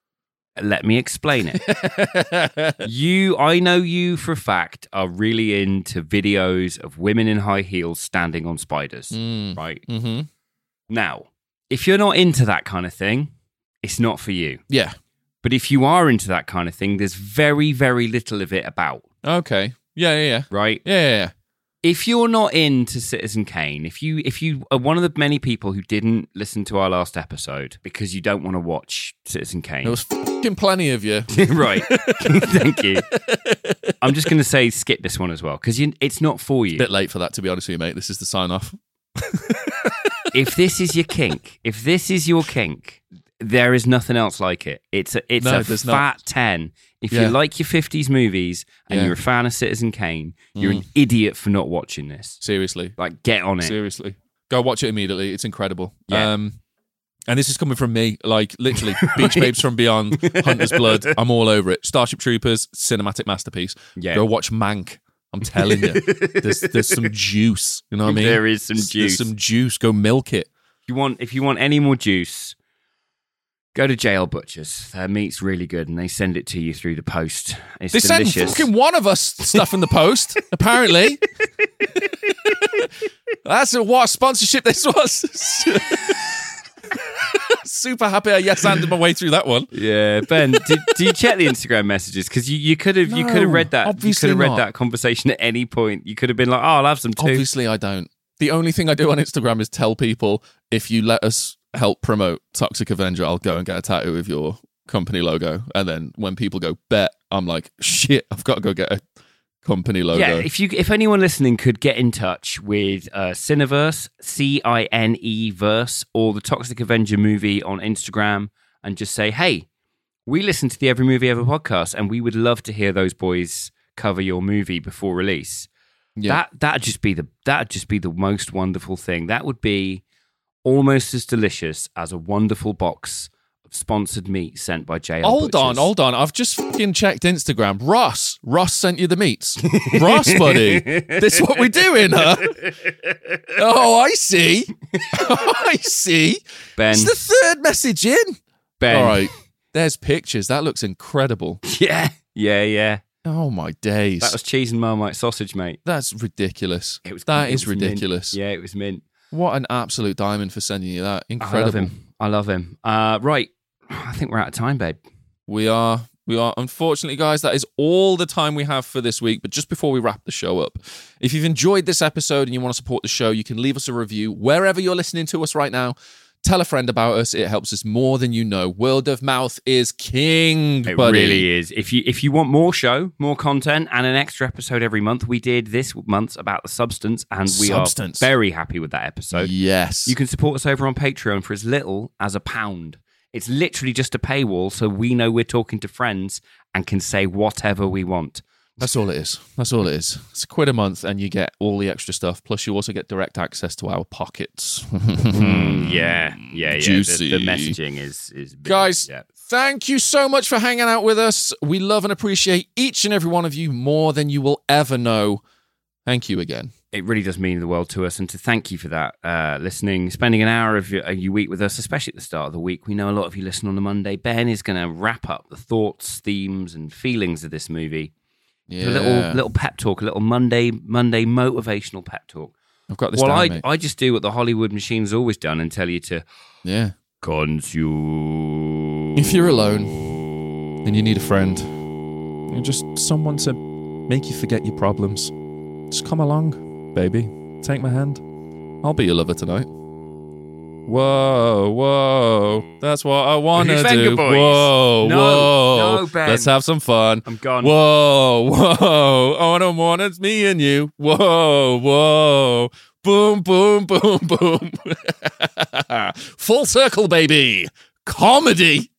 Let me explain it. You, I know you for a fact are really into videos of women in high heels standing on spiders, Mm. right? Mm-hmm. Now, if you're not into that kind of thing, it's not for you. Yeah. But if you are into that kind of thing, there's very, very little of it about, Okay. Yeah, yeah, yeah. right? Yeah, yeah, yeah. If you're not into Citizen Kane, if you if you are one of the many people who didn't listen to our last episode because you don't want to watch Citizen Kane, There was fucking plenty of you. right? Thank you. I'm just going to say skip this one as well because it's not for you. Bit late for that, to be honest with you, mate. This is the sign off. If this is your kink, if this is your kink, there is nothing else like it. It's a it's No, a there's fat not. ten. If Yeah. you like your fifties movies and Yeah. you're a fan of Citizen Kane, you're Mm. an idiot for not watching this. Seriously. Like, get on it. Seriously. Go watch it immediately. It's incredible. Yeah. Um, and this is coming from me, like literally Beach Babes from Beyond, Hunter's Blood. I'm all over it. Starship Troopers, cinematic masterpiece. Yeah. Go watch Mank. I'm telling you. there's there's some juice. You know what I mean? There is some There's- juice. There's some juice. Go milk it. If you want, if you want any more juice, go to Jail Butchers. Their meat's really good, and they send it to you through the post. It's They delicious. send fucking one of us stuff in the post, apparently. That's a, what a sponsorship this was. Super happy I yes-anded my way through that one. Yeah, Ben, did, do you check the Instagram messages? Because you, you could have you could have No, read that. You obviously could have read not. that conversation at any point. You could have been like, "Oh, I'll have some too." Obviously, I don't. The only thing I do on Instagram is tell people, if you let us help promote Toxic Avenger, I'll go and get a tattoo with your company logo. And then when people go, bet, I'm like, shit, I've got to go get a company logo. Yeah, if you if anyone listening could get in touch with uh, Cineverse, C I N E verse, or the Toxic Avenger movie on Instagram, and just say, "Hey, we listen to the Every Movie Ever podcast, and we would love to hear those boys cover your movie before release." Yeah. That that'd just be the that'd just be the most wonderful thing. That would be almost as delicious as a wonderful box of sponsored meat sent by J L. Hold on, Butchers. hold on. I've just fucking checked Instagram. Ross. Ross sent you the meats. Ross, buddy. This is what we're doing, huh? Oh, I see. I see. Ben, It's the third message in. Ben, All right. There's pictures. That looks incredible. yeah, yeah, yeah. Oh, my days. That was cheese and Marmite sausage, mate. That's ridiculous. It was That it is was mint. ridiculous. Yeah, it was mint. What an absolute diamond for sending you that. I love Incredible. him. I love him. Uh, right, I think we're out of time, babe. We are. We are. Unfortunately, guys, that is all the time we have for this week. But just before we wrap the show up, if you've enjoyed this episode and you want to support the show, you can leave us a review wherever you're listening to us right now. Tell a friend about us. It helps us more than you know. Word of mouth is king, It buddy. really is. If you if you want more show, more content, and an extra episode every month, we did this month about The Substance, and we Substance. are very happy with that episode. Yes. You can support us over on Patreon for as little as a pound. It's literally just a paywall, so we know we're talking to friends and can say whatever we want. That's all it is. That's all it is. It's a quid a month and you get all the extra stuff. Plus you also get direct access to our pockets. mm, yeah, yeah, yeah. Juicy. The, the messaging is... is big. Guys, yeah. thank you so much for hanging out with us. We love and appreciate each and every one of you more than you will ever know. Thank you again. It really does mean the world to us, and to thank you for that, uh, listening, spending an hour of your, your week with us, especially at the start of the week. We know a lot of you listen on a Monday. Ben is going to wrap up the thoughts, themes, and feelings of this movie. Yeah. A little little pep talk, a little Monday Monday motivational pep talk. I've got this well, down, I mate. I just do what the Hollywood machine's always done and tell you to Yeah. consume. If you're alone and you need a friend, and just someone to make you forget your problems, just come along, baby. Take my hand. I'll be your lover tonight. Whoa, whoa. That's what I want to Finger do. boys. Whoa, No, whoa. no, Ben. Let's have some fun. I'm gone. Whoa, whoa. All I want is me and you. Whoa, whoa. Boom, boom, boom, boom. Full circle, baby. Comedy.